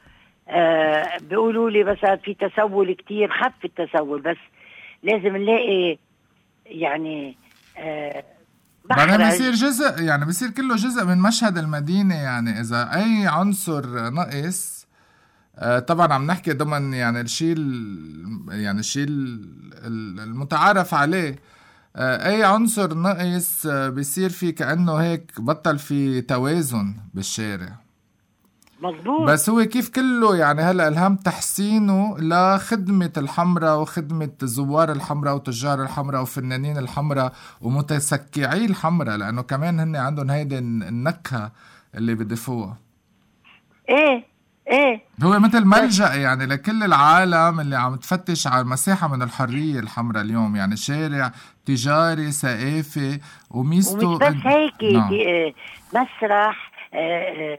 آه بيقولوا لي بس في تسول كتير، خف التسول بس لازم نلاقي يعني آه بعدين بصير جزء، يعني بصير كله جزء من مشهد المدينة. يعني إذا أي عنصر نقص آه طبعا عم نحكي ضمن يعني الشيء يعني الشيء المتعارف عليه. آه أي عنصر نقص آه بيصير في كأنه هيك بطل في توازن بالشارع. مظبوط. بس هو كيف كله يعني هلا الهم تحسينه لخدمة الحمراء وخدمة زوار الحمراء وتجار الحمراء وفنانين الحمراء ومتسكعي الحمراء، لأنه كمان هن عندهم هيدي النكهة اللي بضيفوها. ايه ايه هو مثل ملجأ يعني لكل العالم اللي عم تفتش على مساحة من الحرية الحمراء اليوم. يعني شارع تجاري ثقافي وميزته ومش بس هيك. نعم. مسرح آه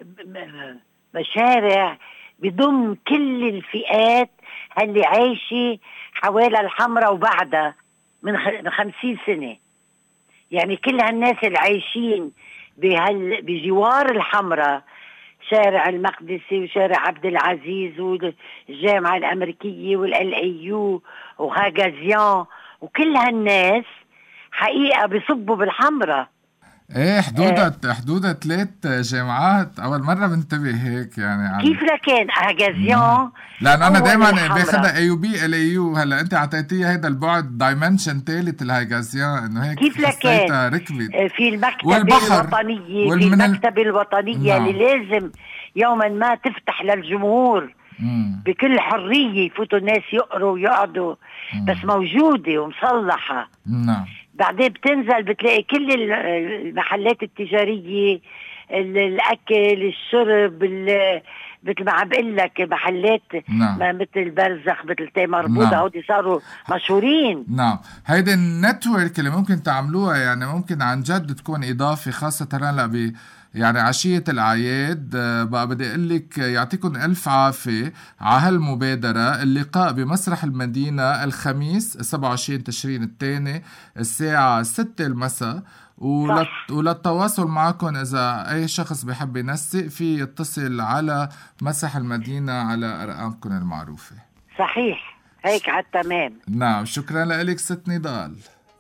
مشارع بضم كل الفئات اللي عايشة حوالي الحمراء وبعدها من خمسين سنة. يعني كل هالناس اللي عايشين بهال بجوار الحمراء، شارع المقدسي وشارع عبد العزيز والجامعة الأمريكية والال اي يو وغاغازيان، وكل هالناس حقيقة بيصبوا بالحمراء. ايه حدودها اه حدودها ثلاث جامعات. اول مره بنتبه هيك يعني عن... كيف لكان غازيان؟ لان انا دائما باخذها اي يو بي ال اي يو. هلا انت اعطيتيها هذا البعد دايمنشن ثالث لهاغازيان، انه هيك كيف لكان ركبت في المكتبه الوطنيه في المكتبه الوطنيه نعم. اللي لازم يوما ما تفتح للجمهور مم. بكل حريه، يفوتوا الناس يقروا ويقعدوا، بس موجوده ومصلحه. نعم. بعدين بتنزل بتلاقي كل المحلات التجارية، الأكل، الشرب، مثل ما عم بقول لك محلات نعم. مثل برزخ، مثل تي مربوطة، نعم. هودي صاروا مشهورين. نعم. هيدا النتورك اللي ممكن تعملوها يعني ممكن عن جد تكون إضافة، خاصة هلا ب يعني عشية الأعياد. بقى بدي أقول لك يعطيكم ألف عافية على هالمبادرة. اللقاء بمسرح المدينة الخميس سبعة وعشرين تشرين الثاني الساعة ستة المساء. ولت... وللتواصل معكم إذا أي شخص بيحب ينسق في يتصل على مسرح المدينة على أرقامكم المعروفة. صحيح هيك على التمام. نعم. شكرا لك ست نضال.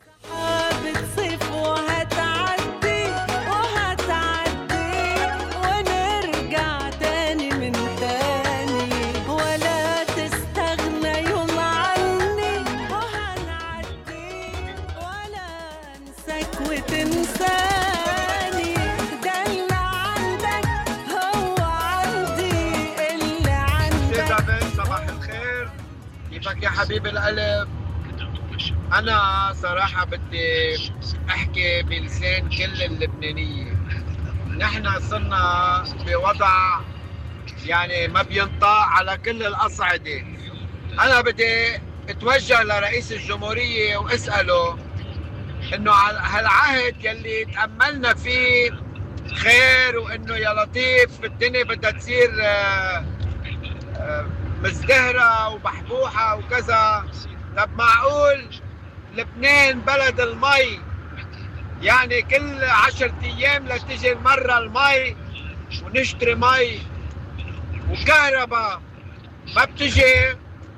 يا حبيب القلب، أنا صراحة بدي أحكي بلسان كل اللبنانية. نحن صرنا بوضع يعني ما بينطاق على كل الأصعدة. أنا بدي أتوجه لرئيس الجمهورية وأسأله إنه على هالعهد يلي تأملنا فيه خير، وإنه يا لطيف الدنيا بدها تصير آآ آآ مزدهرة ومحبوحة وكذا. طب معقول لبنان بلد المي؟ يعني كل عشرة ايام لتجي مرة المي ونشتري مي، وكهرباء ما بتجي،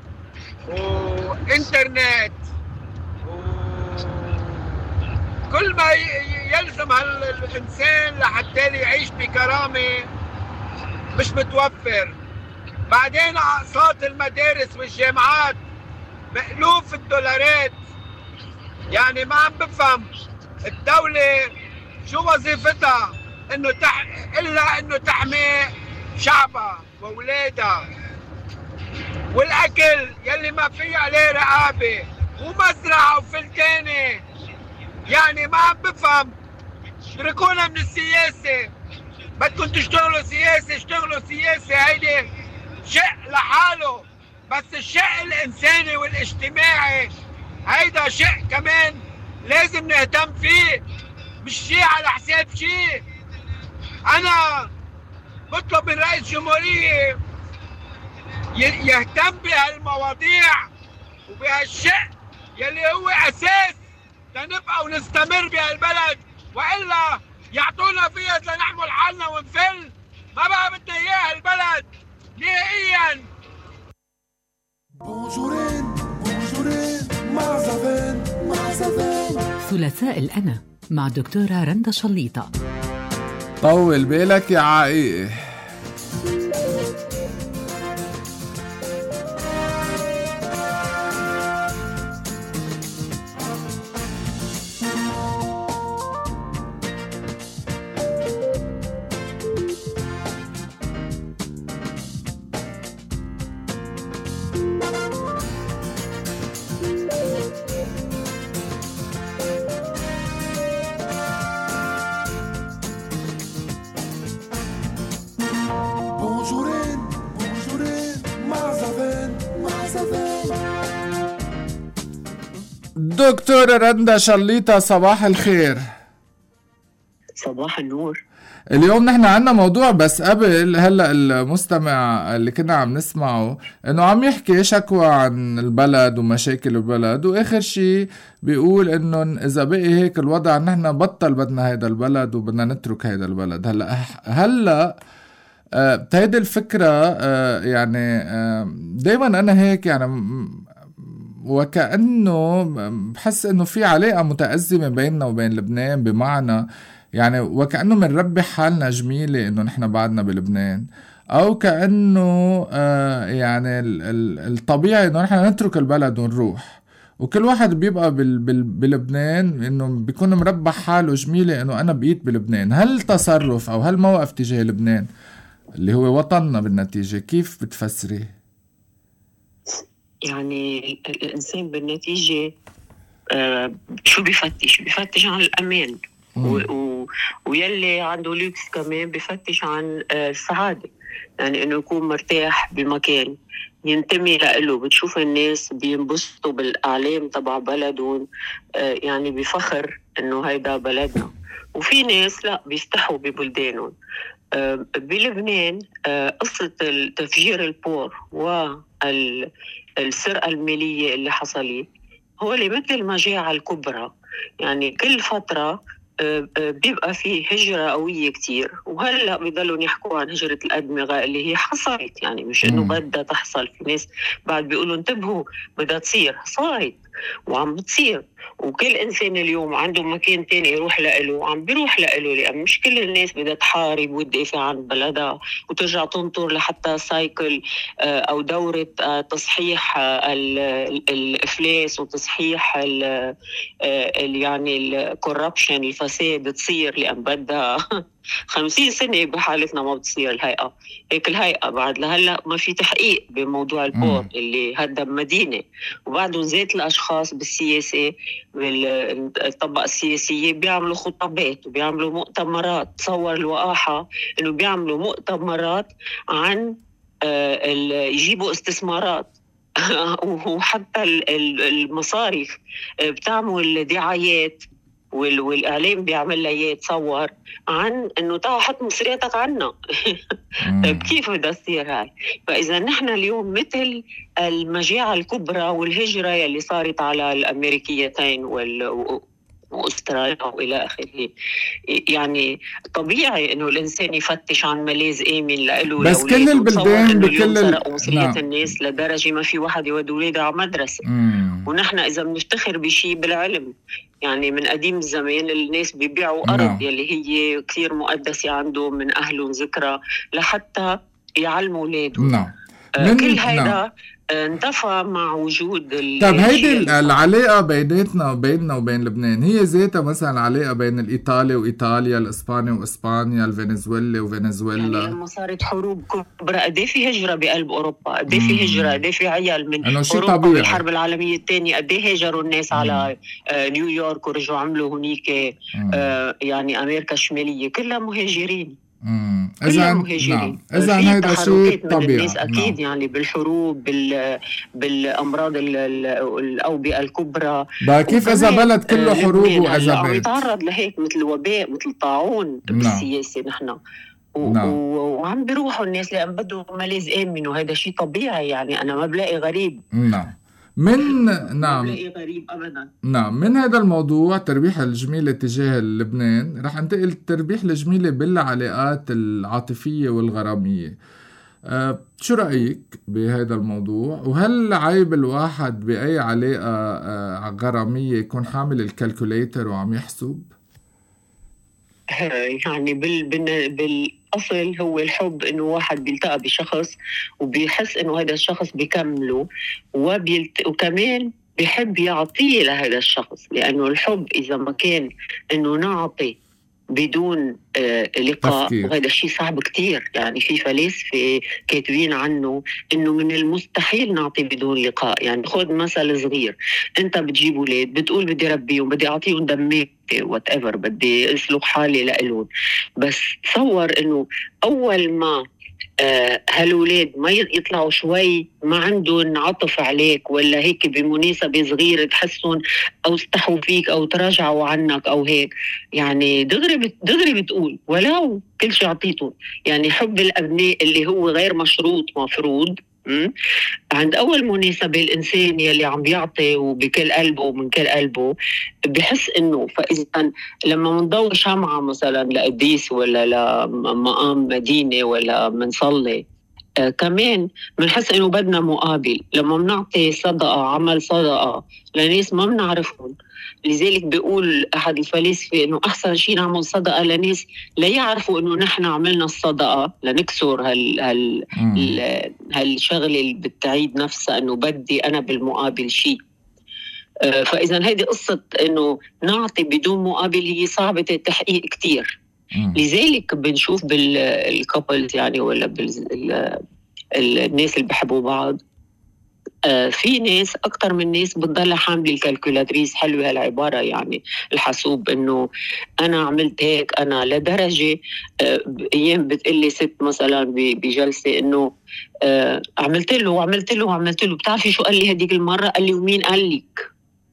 وانترنت، وكل ما يلزم هالإنسان لحتى يعيش بكرامة مش متوفر. بعدين أقساط المدارس والجامعات بألوف الدولارات. يعني ما عم بفهم الدولة شو وظيفتها إنه تح... إلا إنه تحمي شعبها وأولادها، والأكل يلي ما في عليه رقابة، ومزرعة وفلتانة. يعني ما عم بفهم. اتركونا من السياسة. بدكم تشتغلوا سياسة اشتغلوا سياسة. هيدي شيء لحاله. بس الشق الإنساني والاجتماعي هيدا شق كمان لازم نهتم فيه، مش شيء على حساب شيء. أنا بطلب من رئيس الجمهورية يهتم بهالمواضيع وبهالشق يلي هو أساس لنبقى ونستمر بهالبلد، وإلا يعطونا فيها لنعمل حالنا ونفل. ما بقى بدنا إياها البلد نهائياً. بونجورين بونجورين مع زفان مع زفان. ثلاثاء الأنا مع دكتورة رندا شليطة. طول بالك يا عقيقي. دكتورة رندا شليطة، صباح الخير. صباح النور. اليوم نحن عنا موضوع، بس قبل هلأ المستمع اللي كنا عم نسمعه انه عم يحكي شكوى عن البلد ومشاكل البلد، واخر شي بيقول انه اذا بقي هيك الوضع نحن بطل بدنا هيدا البلد وبدنا نترك هيدا البلد. هلأ هلأ آه هيدي الفكرة آه يعني آه دايما انا هيك يعني وكأنه بحس انه في علاقة متأزمة بيننا وبين لبنان، بمعنى يعني وكأنه منربي حالنا جميلة انه نحن بعدنا بلبنان، او كأنه آه يعني ال ال الطبيعي انه نحن نترك البلد ونروح، وكل واحد بيبقى بال بال بلبنان انه بيكون مربح حاله جميلة انه انا بقيت بلبنان. هل تصرف او هل موقف تجاه لبنان اللي هو وطننا بالنتيجة كيف بتفسريه؟ يعني الإنسان بالنتيجة آه شو بيفتش؟ بيفتش عن الأمان، و و ويلي عنده لوكس كمان بيفتش عن آه السعادة، يعني إنه يكون مرتاح بمكان ينتمي له. بتشوف الناس بينبسطوا بالأعلام تبع بلدهم، آه يعني بفخر إنه هيدا بلدنا، وفي ناس لا بيستحوا ببلدانهم. آه بلبنان آه قصة تفجير البور وال السرقة المالية اللي حصلت هو اللي مثل المجاعة الكبرى، يعني كل فترة بيبقى فيه هجرة قوية كتير، وهلأ بيضلوا يحكوا عن هجرة الأدمغة اللي هي حصلت، يعني مش إنه بدها تحصل. في ناس بعد بيقولوا انتبهوا بدها تصير، صارت وعم بتصير، وكل إنسان اليوم عنده مكان تاني يروح لإله عم بيروح لإله، لأن مش كل الناس بدها تحارب وتدافع عن بلدها وترجع تنطر لحتى سايكل أو دورة تصحيح الإفلاس وتصحيح ال يعني الكوربشن الفساد تصير، لأن بدها خمسين سنة بحالتنا ما بتصير الهيئة هيك. الهيئة بعد لهلأ ما في تحقيق بموضوع البور اللي هدم مدينة، وبعدهم زيت الأشخاص بالسياسة بالطبقة السياسية بيعملوا خطابات وبيعملوا مؤتمرات. تصور الوقاحة إنه بيعملوا مؤتمرات عن يجيبوا استثمارات وحتى المصارف بتعمل دعايات والإعلام بيعمل لي يتصور عن إنه تعال حط مصرياتك عنا. طيب كيف بدها تصير هاي؟ فإذا نحن اليوم مثل المجاعة الكبرى والهجرة اللي صارت على الأمريكيتين وال واستراليا والى اخره، يعني طبيعي انه الانسان يفتش عن ملاذ امن له. بس كل البلدان بكل سرقوا مصريات الناس لدرجه ما في واحد يودي اولاده على مدرسه. مم. ونحن اذا بنفتخر بشيء بالعلم، يعني من قديم الزمان الناس بيبيعوا ارض نعم. يلي هي كثير مقدسه عندهم من اهلهم ذكرى لحتى يعلموا اولادهم. نعم. آه كل هيدا نعم. انتفى مع وجود. طب هيدي العلاقة بيناتنا وبيننا وبين لبنان هي ذاتها مثلا العلاقة بين الإيطالي وإيطاليا، الإسباني وإسبانيا، الفنزويلا وفنزويلا، يعني لما صارت حروب كبرى قد في هجرة بقلب أوروبا، قد في هجرة، قد في عيال من أوروبا بالحرب العالمية الثانية، قد هاجروا الناس مم. على آه نيويورك ورجعوا عملوا هنيك آه يعني أمريكا الشمالية كلها مهاجرين. امم اذا نعم اذا هذا شيء طبيعي. الناس اكيد نعم. يعني بالحروب بال بالامراض الاوبئه الكبرى. بقى كيف اذا بلد كله حروب وازمات عم يتعرض لهيك مثل وباء مثل طاعون بالسياسه نحن و... نعم. وعم بيروحوا الناس لان بدهم ملاذ امن وهذا شيء طبيعي يعني انا ما بلاقي غريب. نعم من نعم بلاقي غريب ابدا. نعم من هذا الموضوع تربيح الجميله تجاه لبنان رح انتقل التربيح الجميله بالعلاقات العاطفيه والغراميه. أه شو رايك بهذا الموضوع وهل عيب الواحد باي علاقه أه غراميه يكون حامل الكالكوليتر وعم يحسب؟ يعني بال بال بالاصل هو الحب انه واحد بيلتقى بشخص وبيحس انه هذا الشخص بيكمله وبيلت... وكمان بيحب يعطيه لهذا الشخص لانه الحب اذا ما كان انه نعطي بدون آه لقاء تفكير. وهذا الشيء صعب كتير يعني في فلاسفة كاتبين عنه انه من المستحيل نعطي بدون لقاء. يعني خذ مثل صغير انت بتجيب اولاد بتقول بدي ربيهم بدي اعطيهم دمي وات ايفر بدي اسلك حالي لإلهم بس تصور انه اول ما آه هالولاد ما يطلعوا شوي ما عندهم عطف عليك ولا هيك بمناسبة صغيرة تحسون أو استحوا فيك أو تراجعوا عنك أو هيك يعني دغري بت دغري بتقول ولو كل شيء عطيتهم. يعني حب الأبناء اللي هو غير مشروط مفروض عند أول مناسبة الإنسان يلي عم بيعطي وبكل قلبه ومن كل قلبه بحس إنه فإذا لما منضوي شمعة مثلا لقديس ولا لمقام مدينة ولا منصلي آه كمان بنحس إنه بدنا مقابل. لما منعطي صدقة عمل صدقة لناس ما بنعرفهم لذلك بيقول أحد الفلاسفة إنه أحسن شيء نعمل صدقة لناس لا يعرفوا إنه نحن عملنا الصدقة لنكسر هال هال هالشغلة اللي بتعيد نفسها إنه بدي أنا بالمقابل شيء. آه فإذا هيدي قصة إنه نعطي بدون مقابل هي صعبة التحقيق كتير. لذلك بنشوف بالكابلز يعني ولا بالناس اللي بحبوا بعض آه في ناس أكتر من ناس بتضل حامل الكالكولاتريس. حلوة هالعبارة يعني الحاسوب إنه أنا عملت هيك أنا لدرجة آه أيام بتقلي ست مثلا بجلسة إنه آه عملت له وعملت له وعملت له بتعرفي شو قال لي هديك المرة؟ قال لي ومين قال لك؟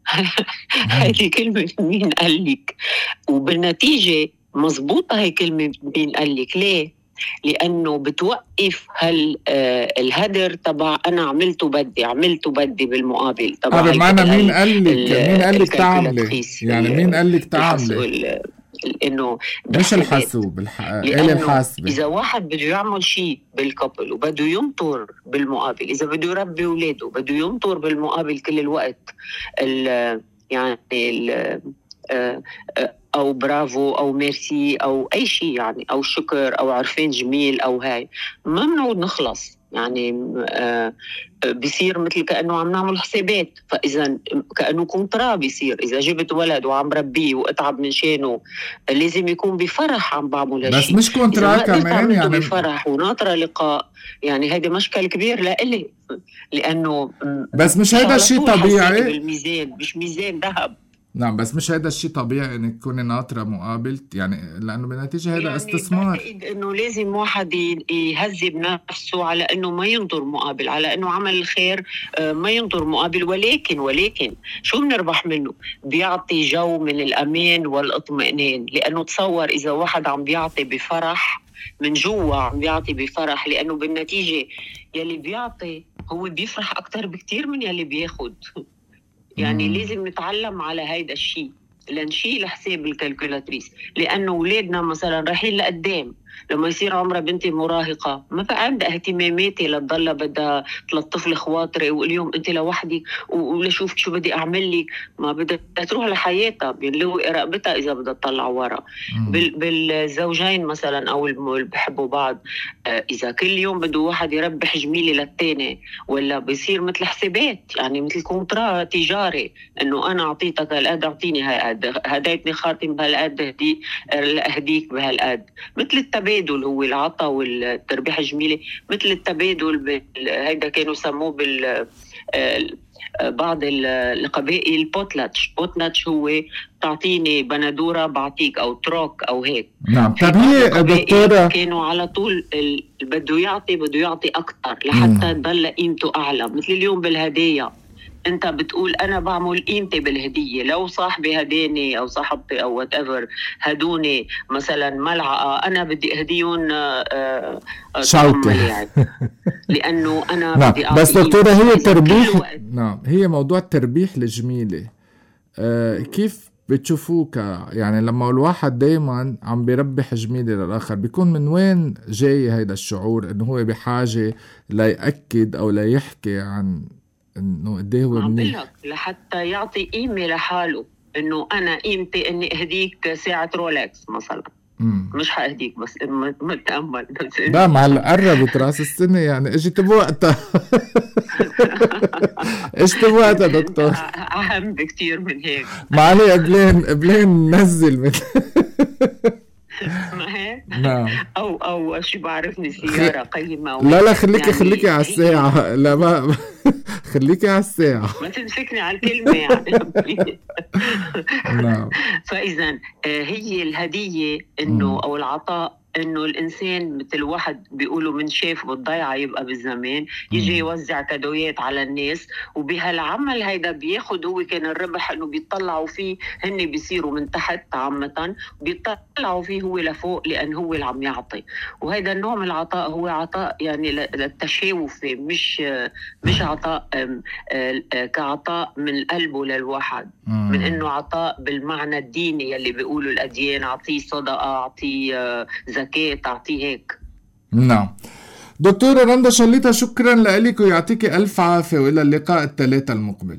هذه كلمة مين قال لك؟ وبالنتيجة مزبوطة هي كلمة مين قال لك. ليه؟ لأنه بتوقف هال آه الهدر تبع أنا عملته بدي عملته بدي بالمقابل تبع هذا معنى مين قال لك مين قال لك تعملي يعني مين قال لك تعملي إنه مش الحاسوب الآلة الحاسبة. إذا واحد بده يعمل شيء بالكابل وبده ينطر بالمقابل إذا بده يربي أولاده بده ينطر بالمقابل كل الوقت ال يعني ال آه آه أو برافو أو ميرسي أو أي شيء يعني أو شكر أو عرفين جميل أو هاي ما بنعود نخلص يعني آه بيصير مثل كأنه عم نعمل حسابات. فإذا كأنه كونترا بيصير إذا جبت ولد وعم ربيه وأتعب من شانه لازم يكون بفرح عم بعمل هالشيء. بس مش كونترا كمان يعني بفرح وناطرة لقاء يعني هيدا مشكل كبير لإلي لأنه بس مش هيدا الشيء طبيعي بالميزان مش ميزان ذهب. نعم بس مش هذا الشيء طبيعي انك تكوني ناطره مقابل يعني لانه بالنتيجه هذا يعني استثمار. بعتقد انه لازم واحد يهذب نفسه على انه ما ينظر مقابل على انه عمل الخير ما ينظر مقابل ولكن ولكن شو بنربح منه؟ بيعطي جو من الامان والاطمئنان لانه تصور اذا واحد عم بيعطي بفرح من جوا عم بيعطي بفرح لانه بالنتيجه يلي بيعطي هو بيفرح اكتر بكتير من يلي بياخد. يعني مم. لازم نتعلم على هيدا الشيء لنشيل حساب الكالكولاتريس لأنه أولادنا مثلا رايحين لقدام لما يصير عمرها بنتي مراهقة ما بقى عندها اهتماماتي لتضلها بدها تلطف لي خواطري واليوم أنت لوحدي ولا شوف شو بدي أعمل لك ما بدها تروح لحياتها بنلوي رقبتها إذا بدها تطلع ورا. بالزوجين مثلا أو اللي بحبوا بعض إذا كل يوم بده واحد يربح جميلة للتاني ولا بيصير مثل حسابات يعني مثل كونترا تجاري إنه أنا أعطيتك هالقد أعطيني هالقد هديتني خاتم بهالقد هدي أهديك بهالقد مثل التبادل هو العطاء والتربيح الجميلة مثل التبادل هيدا كانوا سموه بال بعض القبائل بوتلاتش. بوتلاتش هو تعطيني بندورة بعطيك أو تروك أو هيك. نعم. طب هي دكتورة كانوا على طول بده يعطي بده يعطي أكتر لحتى تضل قيمته أعلى. مثل اليوم بالهدايا انت بتقول انا بعمل قيمتي بالهديه، لو صاحبي هداني او صاحبتي او وات ايفر هدوني مثلا ملعقه، انا بدي اهديهم شوكه يعني لانه انا نعم. بدي اعطي. بس دكتوره هي تربيح، نعم هي موضوع التربيح الجميله آه كيف بتشوفوك؟ يعني لما الواحد دايما عم بيربح جميله للاخر، بيكون من وين جاي هيدا الشعور انه هو بحاجه ليأكد او ليحكي عن انه قد ايه هو منيح لحتى يعطي قيمه لحاله، انه انا قيمتي اني اهديك ساعه رولكس مثلا. مم. مش حاهديك بس متامل بس لا ما هلا قربت راس السنه يعني اجت بوقتها. اجت بوقتها دكتور، اهم بكتير من هيك. ما عليه قبلين قبلين ننزل مثل ما هيك؟ نعم. او او شو بعرفني سياره قيمه. لا لا خليكي يعني خليكي على الساعه. لا ما خليكي على الساعه، ما تمسكني على الكلمه يعني. نعم. فاذا هي الهديه انه او العطاء، انه الانسان مثل واحد بيقولوا من شاف بالضيعه يبقى بالزمان، يجي يوزع كادويات على الناس، وبهالعمل هيدا بياخد هو كان الربح انه بيطلعوا فيه، هن بيصيروا من تحت عامه بيطلعوا فيه هو لفوق لان هو اللي عم يعطي. وهيدا النوع من العطاء هو عطاء يعني للتشاوفي، مش مش عطاء كعطاء من قلبه للواحد، من انه عطاء بالمعنى الديني يلي بيقولوا الاديان، اعطيه صدقه، اعطيه زكاة، تعطيه هيك. نعم. دكتورة رندا شليطة، شكرا لك ويعطيكي ألف عافية، وإلى اللقاء الثلاثة المقبل.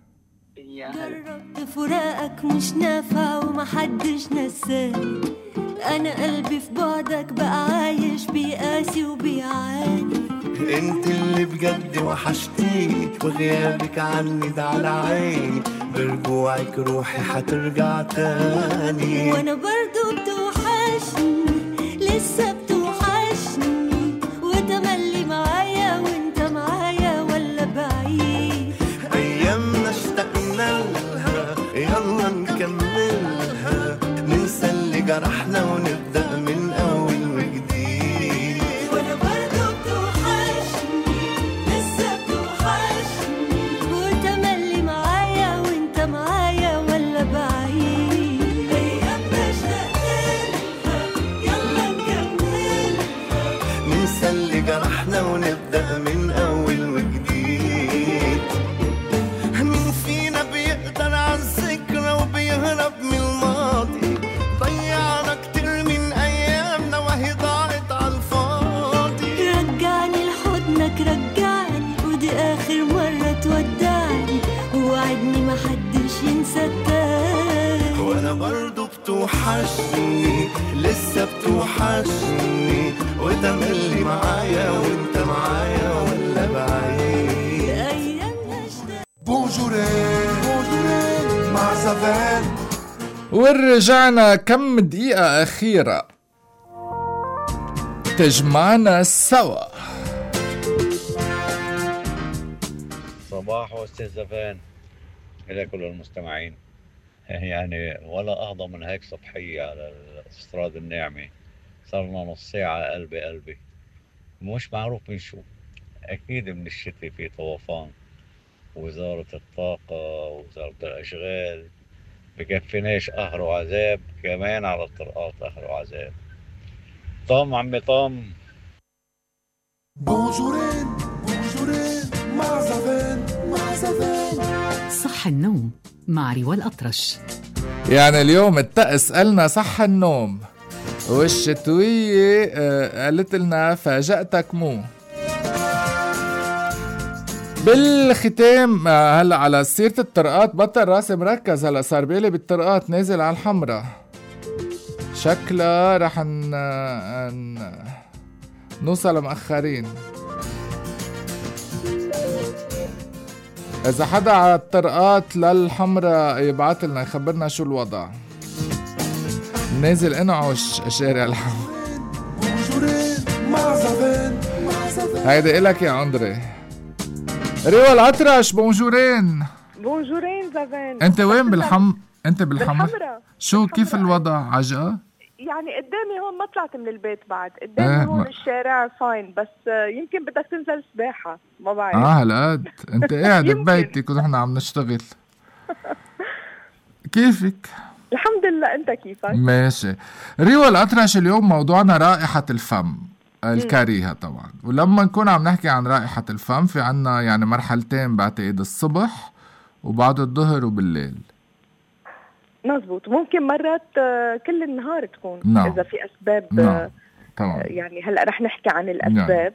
جربت فراقك مش نافع ومحدش نساني، أنا قلبي في بعدك بقى عايش بيقاسي وبيعاني. انت اللي بجد وحشتيني، وغيابك عني ده على عيني، برجوعك روحي حترجع تاني. وانا برضو بتوحشني، لسه بتوحشني، وتملي معايا وانت معايا ولا بعيد. ايامنا اشتقنا لها، يلا نكملها، ننسى اللي جرحنا ونبدأ من اول وجديد. وانا برضو بتوحشني، لسه بتوحشني، وتملي معايا وانت معايا ولا بعيد. ايامنا اشتقنا يلا نكملها، ننسى اللي جرحنا ونبدأ من اول وجديد. مين فينا بيقدر على الذكرى وبيهرب من الماضي؟ ضيعنا كتير من ايامنا وهي ضاعت على الفاضي. رجعني لحضنك رجعني، ودي اخر مرة تودعني، ووعدني محدش ينسى التاني. وانا برضو بتوحشني، لسه بتوحشني، وتملي معايا وانت معايا ولا بعيد. ايامنا اشتقنا. بونجورين بونجورين مع زفان. ورجعنا كم دقيقة أخيرة تجمعنا سوا. صباح أستاذ زفان إلى كل المستمعين. يعني ولا أهضم من هيك صبحية على الاستراد الناعمة، صارنا نص ساعة قلبي قلبي، مش معروف من شو. أكيد من الشتاء في طوفان، وزارة الطاقة وزارة الأشغال بكفيناش قهر وعذاب، كمان على الطرقات قهر وعذاب. طم عمي طم. بونجورين بونجورين مع زفان مع زفان. صح النوم مع روى الأطرش. يعني اليوم الطقس قالنا صح النوم، والشتوية قالت لنا فاجأتك مو. بالختام هلا على سيرة الطرقات، بطل راسي مركز، هلا صار بالي بالطرقات نازل على الحمرة، شكلها رح ن... ن... نوصل مأخرين. إذا حدا على الطرقات للحمرة يبعت لنا يخبرنا شو الوضع. نازل انعش شارع الحمرة. هيدا إلك يا أندري. ريوا الأطرش بونجورين. بونجورين زافان. انت وين بالحم انت بالحمر؟ بالحمرة. شو بالحمرة. كيف الوضع عجقة؟ يعني قدامي هون ما طلعت من البيت بعد، قدامي آه هون ما... الشارع فاين، بس يمكن بدك تنزل سباحة، ما بعرف. اه هالقد انت قاعد ببيتك ونحن عم نشتغل. كيفك؟ الحمد لله، انت كيفك؟ ماشي. ريوا الأطرش، اليوم موضوعنا رائحة الفم الكريهة طبعا، ولما نكون عم نحكي عن رائحة الفم في عنا يعني مرحلتين بعتقد، الصبح وبعد الظهر وبالليل. مزبوط، ممكن مرات كل النهار تكون. نعم. إذا في أسباب. نعم. طبعا. يعني هلأ رح نحكي عن الأسباب. نعم.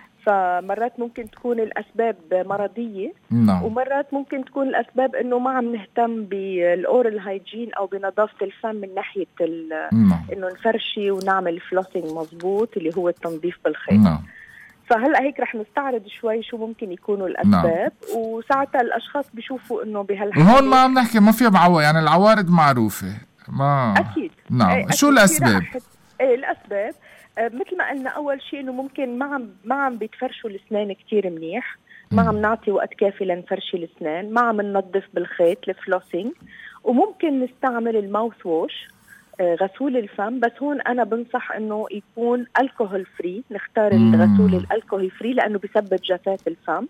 فمرات ممكن تكون الأسباب مرضية. نعم. ومرات ممكن تكون الأسباب إنه ما عم نهتم بالأورال هايجين أو بنظافة الفم من ناحية نعم. إنه نفرشي ونعمل فلوسينج مزبوط اللي هو التنظيف بالخيط. نعم. فهلا هيك رح نستعرض شوي شو ممكن يكونوا الأسباب. نعم. وساعتها الأشخاص بيشوفوا إنه بهالحالة وهون ما عم نحكي ما في بعوة، يعني العوارض معروفة ما أكيد. نعم. أكيد. شو الأسباب؟ إيه الأسباب؟ آه مثل ما قلنا أول شيء إنه ممكن ما عم ما عم بيتفرشوا الأسنان كتير منيح، ما عم نعطي وقت كافي لنفرشي الأسنان، ما عم ننظف بالخيط الفلوسينج، وممكن نستعمل الماوث ووش آه غسول الفم. بس هون أنا بنصح إنه يكون الكحول فري، نختار الغسول الالكحول فري لأنه بيسبب جفاف الفم.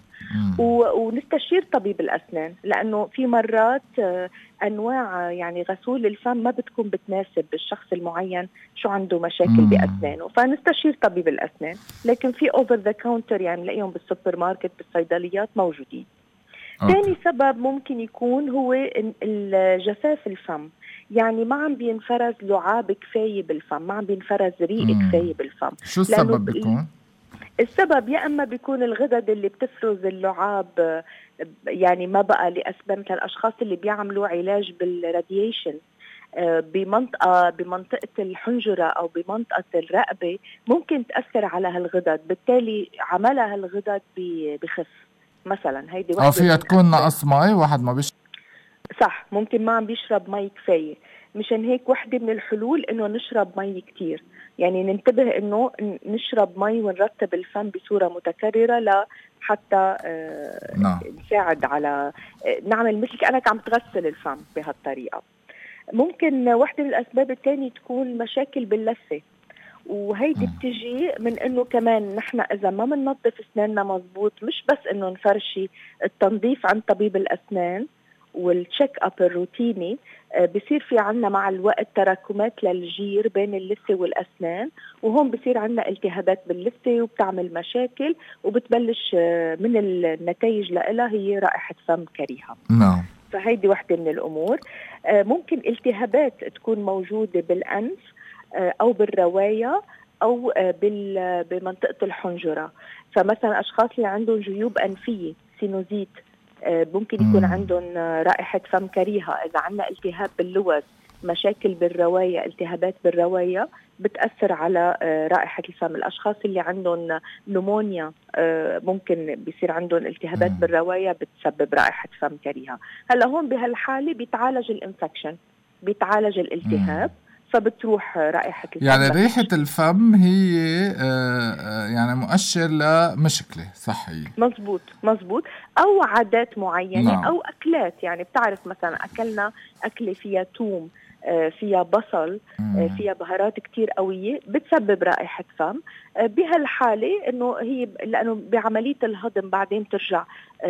ونستشير طبيب الأسنان، لأنه في مرات آه أنواع يعني غسول الفم ما بتكون بتناسب الشخص المعين شو عنده مشاكل مم. بأسنانه، فنستشير طبيب الأسنان. لكن في أوفر ذا كاونتر يعني نلاقيهم بالسوبر ماركت بالصيدليات موجودين. ثاني سبب ممكن يكون هو الجفاف الفم، يعني ما عم بينفرز لعاب كفاية بالفم، ما عم بينفرز ريق كفاية بالفم. شو السبب بيكون؟ السبب يا اما بيكون الغدد اللي بتفرز اللعاب يعني ما بقى لاسباب، مثل الاشخاص اللي بيعملوا علاج بالراديشن بمنطقه بمنطقه الحنجره او بمنطقه الرقبه، ممكن تاثر على هالغدد، بالتالي عملها هالغدد بخف مثلا. هيدي او فيها تكون نقص مي، واحد ما بيش صح، ممكن ما عم بيشرب مي كفايه. مشان هيك وحده من الحلول انه نشرب مي كتير، يعني ننتبه انه نشرب مي ونرتب الفم بصوره متكرره لحتى آه نعم. نساعد على آه نعمل مثل كأنك عم تغسل الفم بهالطريقه. ممكن وحده من الاسباب الثانيه تكون مشاكل باللثه، وهيدي بتجي من انه كمان نحن اذا ما بننظف اسناننا مزبوط، مش بس انه نفرشي، التنظيف عند طبيب الاسنان والتشيك اب الروتيني بصير في عنا مع الوقت تراكمات للجير بين اللثة والأسنان، وهون بصير عنا التهابات باللثة وبتعمل مشاكل، وبتبلش من النتائج لها هي رائحة فم كريهة. نعم. فهيدي واحدة من الأمور. ممكن التهابات تكون موجودة بالأنف أو بالرواية أو بمنطقة الحنجرة. فمثلا أشخاص اللي عندهم جيوب أنفية سينوزيت ممكن يكون عندهم رائحة فم كريهة. إذا عندنا التهاب باللوز، مشاكل بالرواية، التهابات بالرواية بتأثر على رائحة الفم. الأشخاص اللي عندهم نمونيا ممكن بيصير عندهم التهابات بالرواية بتسبب رائحة فم كريهة. هلا هون بهالحالة بيتعالج الانفكشن، بيتعالج الالتهاب، فبتروح رائحة الفم. يعني ريحة الفم هي يعني مؤشر لمشكلة صحية. مزبوط مزبوط. أو عادات معينة. نعم. أو أكلات، يعني بتعرف مثلا أكلنا أكلة فيها توم، فيها بصل، فيها بهارات كتير قوية، بتسبب رائحة فم. بهالحالة إنه هي لأنه بعملية الهضم بعدين ترجع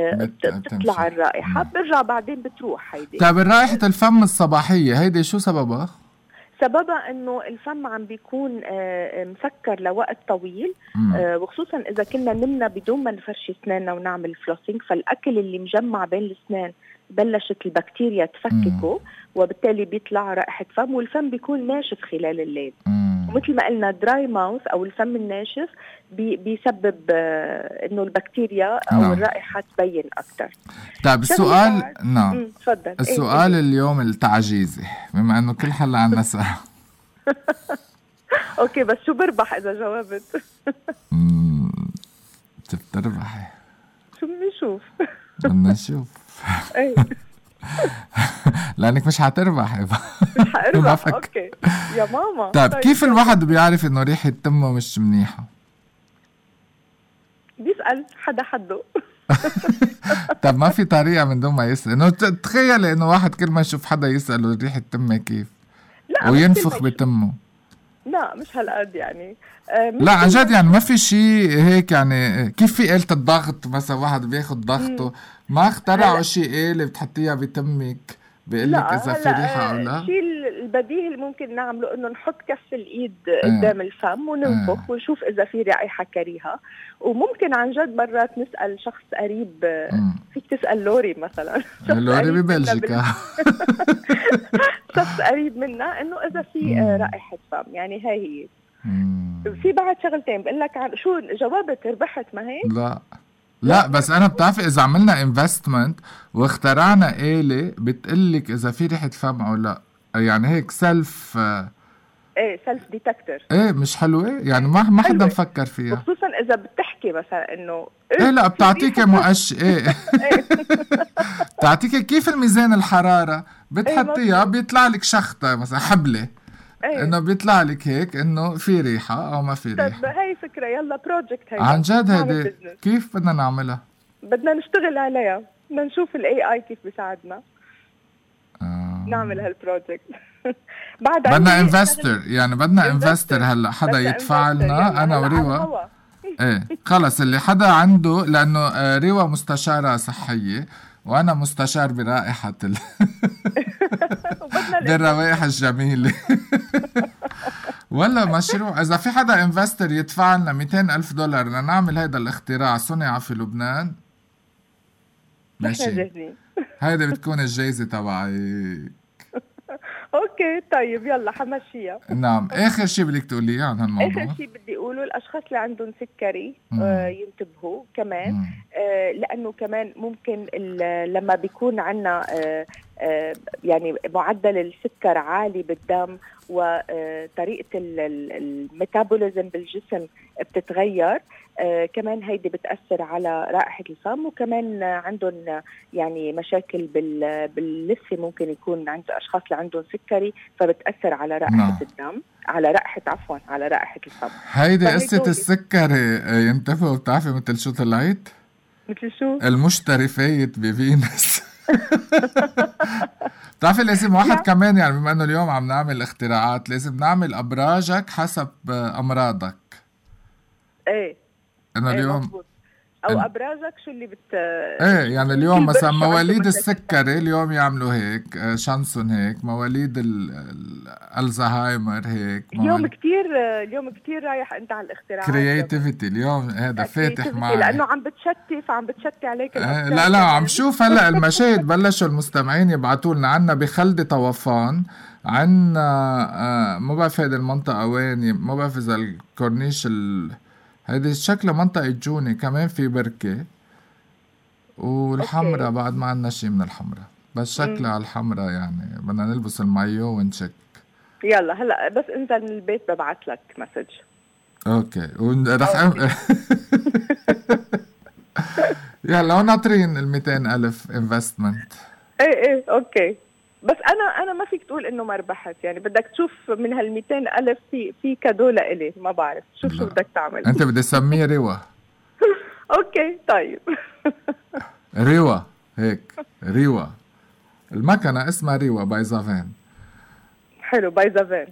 تطلع الرائحة، برجع بعدين بتروح هيدي. طيب رائحة الفم الصباحية هيدي شو سببها؟ سببها انه الفم عم بيكون مسكر لوقت طويل، وخصوصا اذا كنا نمنا بدون ما نفرشي اسناننا ونعمل فلوسينج، فالاكل اللي مجمع بين الاسنان بلشت البكتيريا تفككه، وبالتالي بيطلع رائحة فم، والفم بيكون ناشف خلال الليل. ومثل ما قلنا دراي ماوث او الفم الناشف بي بيسبب انه البكتيريا او نعم. الرائحة تبين اكثر. طيب السؤال نعم تفضل. السؤال إيه اليوم التعجيزي، بما انه كل حلقة عنا ساعة. اوكي بس شو بربح اذا جاوبت؟ بتربحي. شو بدنا نشوف؟ بدنا نشوف. ايه لانك مش هتربحي. مش هربح. اوكي يا ماما. طيب كيف الواحد بيعرف انه ريحة تمه مش منيحة؟ بيسأل حدا حده. طب ما في طريقة من دون ما يسأل؟ انه تخيل انه واحد كل ما يشوف حدا يسأله ريحة تمه كيف لا وينفخ بتمه. لا مش هالقد يعني. آه لا عن جد يعني ما في شيء هيك يعني. كيف في آلة الضغط مثلا واحد بياخد ضغطه ما اخترعوا شيء آلة بتحطيها بتمك بيقول لك اذا في ريحة او لا؟ الشيء البديهي اللي ممكن نعمله انه نحط كف الايد قدام الفم وننفخ آه. ونشوف اذا في رائحة كريهة. وممكن عن جد مرات نسأل شخص قريب. مم. فيك تسأل لوري مثلا. لوري ببلجيكا. شخص قريب منا انه اذا في رائحة فم يعني هاي هي. مم. في بعد شغلتين بقول لك عن شو جوابك ربحت ما هيك؟ لا لا بس انا بتعرفي اذا عملنا انفستمنت واخترعنا آلة بتقلك اذا في ريحة فم او لا يعني هيك سلف ايه سلف ديتكتور. ايه مش حلوة يعني ما ما حدا مفكر فيها خصوصا اذا بتحكي مثلا انه ايه لا بتعطيك مؤش ايه بتعطيك كيف الميزان الحرارة بتحطيها بيطلع لك شخطة مثلا حبلة أيه. انه بيطلع لك هيك انه في ريحة او ما في ريحة. طب هاي فكرة يلا بروجكت هاي عن جد هيدي كيف بدنا نعملها؟ بدنا نشتغل عليها بدنا نشوف الاي اي كيف بيساعدنا آه. نعمل هالبروجكت. بعد بدنا انفستر يعني بدنا انفستر هلا حدا يدفع لنا انا وريوا ايه خلص اللي حدا عنده لانه ريوا مستشارة صحية وانا مستشار برائحة ال... بالروائح الجميلة. ولا مشروع اذا في حدا انفستر يدفع لنا مئتين ألف دولار لنعمل هيدا الاختراع صنع في لبنان ماشي هيدا بتكون الجايزة تبعي. اوكي طيب يلا حمشيها. نعم اخر شيء بدك تقوليه عن هالموضوع؟ اخر شيء بدي اقوله الاشخاص اللي عندهم سكري آه ينتبهوا كمان آه لانه كمان ممكن لما بيكون عندنا آه آه يعني معدل السكر عالي بالدم وطريقه الميتابوليزم بالجسم بتتغير آه كمان هيدي بتأثر على رائحة الفم وكمان عندهم يعني مشاكل باللثة ممكن يكون عند أشخاص اللي عندهم سكري فبتأثر على رائحة نعم. الدم على رائحة عفوا على رائحة الفم. هيدي قصة السكري ينتبهوا بتعرفي مثل شو طلعت؟ مثل شو؟ المشتري فايت بفينس. بتعرفي لازم واحد كمان يعني بما انه اليوم عم نعمل اختراعات لازم نعمل أبراجك حسب أمراضك. ايه انه اليوم مزبوط. او ابراجك شو اللي بت ايه يعني اليوم مثلا مواليد السكري اليوم يعملوا هيك شانسون هيك مواليد الزهايمر هيك اليوم كتير اليوم كتير رايح انت على الاختراعات كرياتيفيتي اليوم هذا فاتح معي لانه عم بتشتف عم بتشتي عليك اه لا لا عم شوف هلا المشاهد بلشوا المستمعين يبعتوا لنا عنا بخلدي طوفان عنا آه ما بعرف هيدي المنطقه وين ما بعرف اذا الكورنيش ال هيدي شكلها منطقة جوني كمان في بركة والحمرة بعد ما عنا شي من الحمرة بس شكلها على الحمرة يعني بدنا نلبس المايو ونشك. يلا هلا بس انزل من البيت ببعت لك مسج. اوكي ورح أم... يلا وناطرين ال مئتين ألف انفستمنت. ايه ايه اوكي بس انا انا ما فيك تقول انه ما ربحت يعني بدك تشوف من هال مئتين ألف في في كادو لإلي ما بعرف شوف شو بدك تعمل. انت بدي اسميه ريوا. اوكي طيب. ريوا هيك ريوا المكنه اسمها ريوا بايزافين. حلو بايزافين.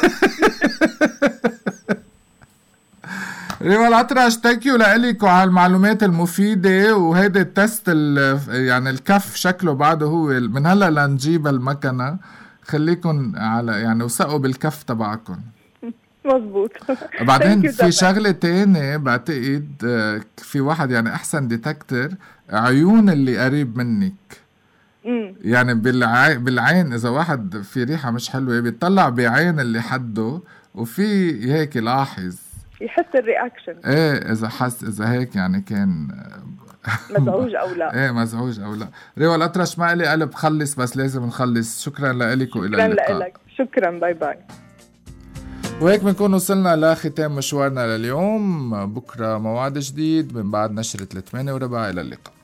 ريوا الأطرش ثانك يو لإلك وعلى المعلومات المفيدة وهيدا التست يعني الكف شكله بعده هو من هلا لنجيب المكنة خليكن على يعني وثقوا بالكف تبعكم. مزبوط. بعدين في شغلة تانية بعتقد في واحد يعني أحسن ديتكتر عيون اللي قريب منك. مم. يعني بالعي... بالعين إذا واحد في ريحة مش حلوة بيطلع بعين اللي حده وفي هيك لاحظ يحس الرياكشن. ايه اذا حس اذا هيك يعني كان مزعوج او لا. ايه مزعوج او لا. ريوا الأطرش ما لي قلب خلص بس لازم نخلص. شكرا لك والى اللقاء. شكرا لك. شكرا باي باي. وهيك بنكون وصلنا لختام مشوارنا لليوم. بكره موعد جديد من بعد نشرة الثمانية وربع. الى اللقاء.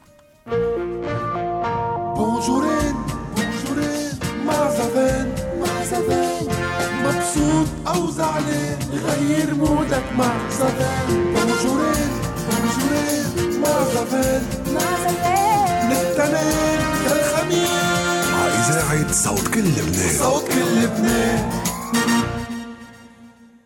بونجورين بونجورين مع زفان مع زفان مبسوط أو زعلان غير مودك مع زفان. بونجورين بونجورين مع زفان. صوت كل لبنان صوت كل لبنان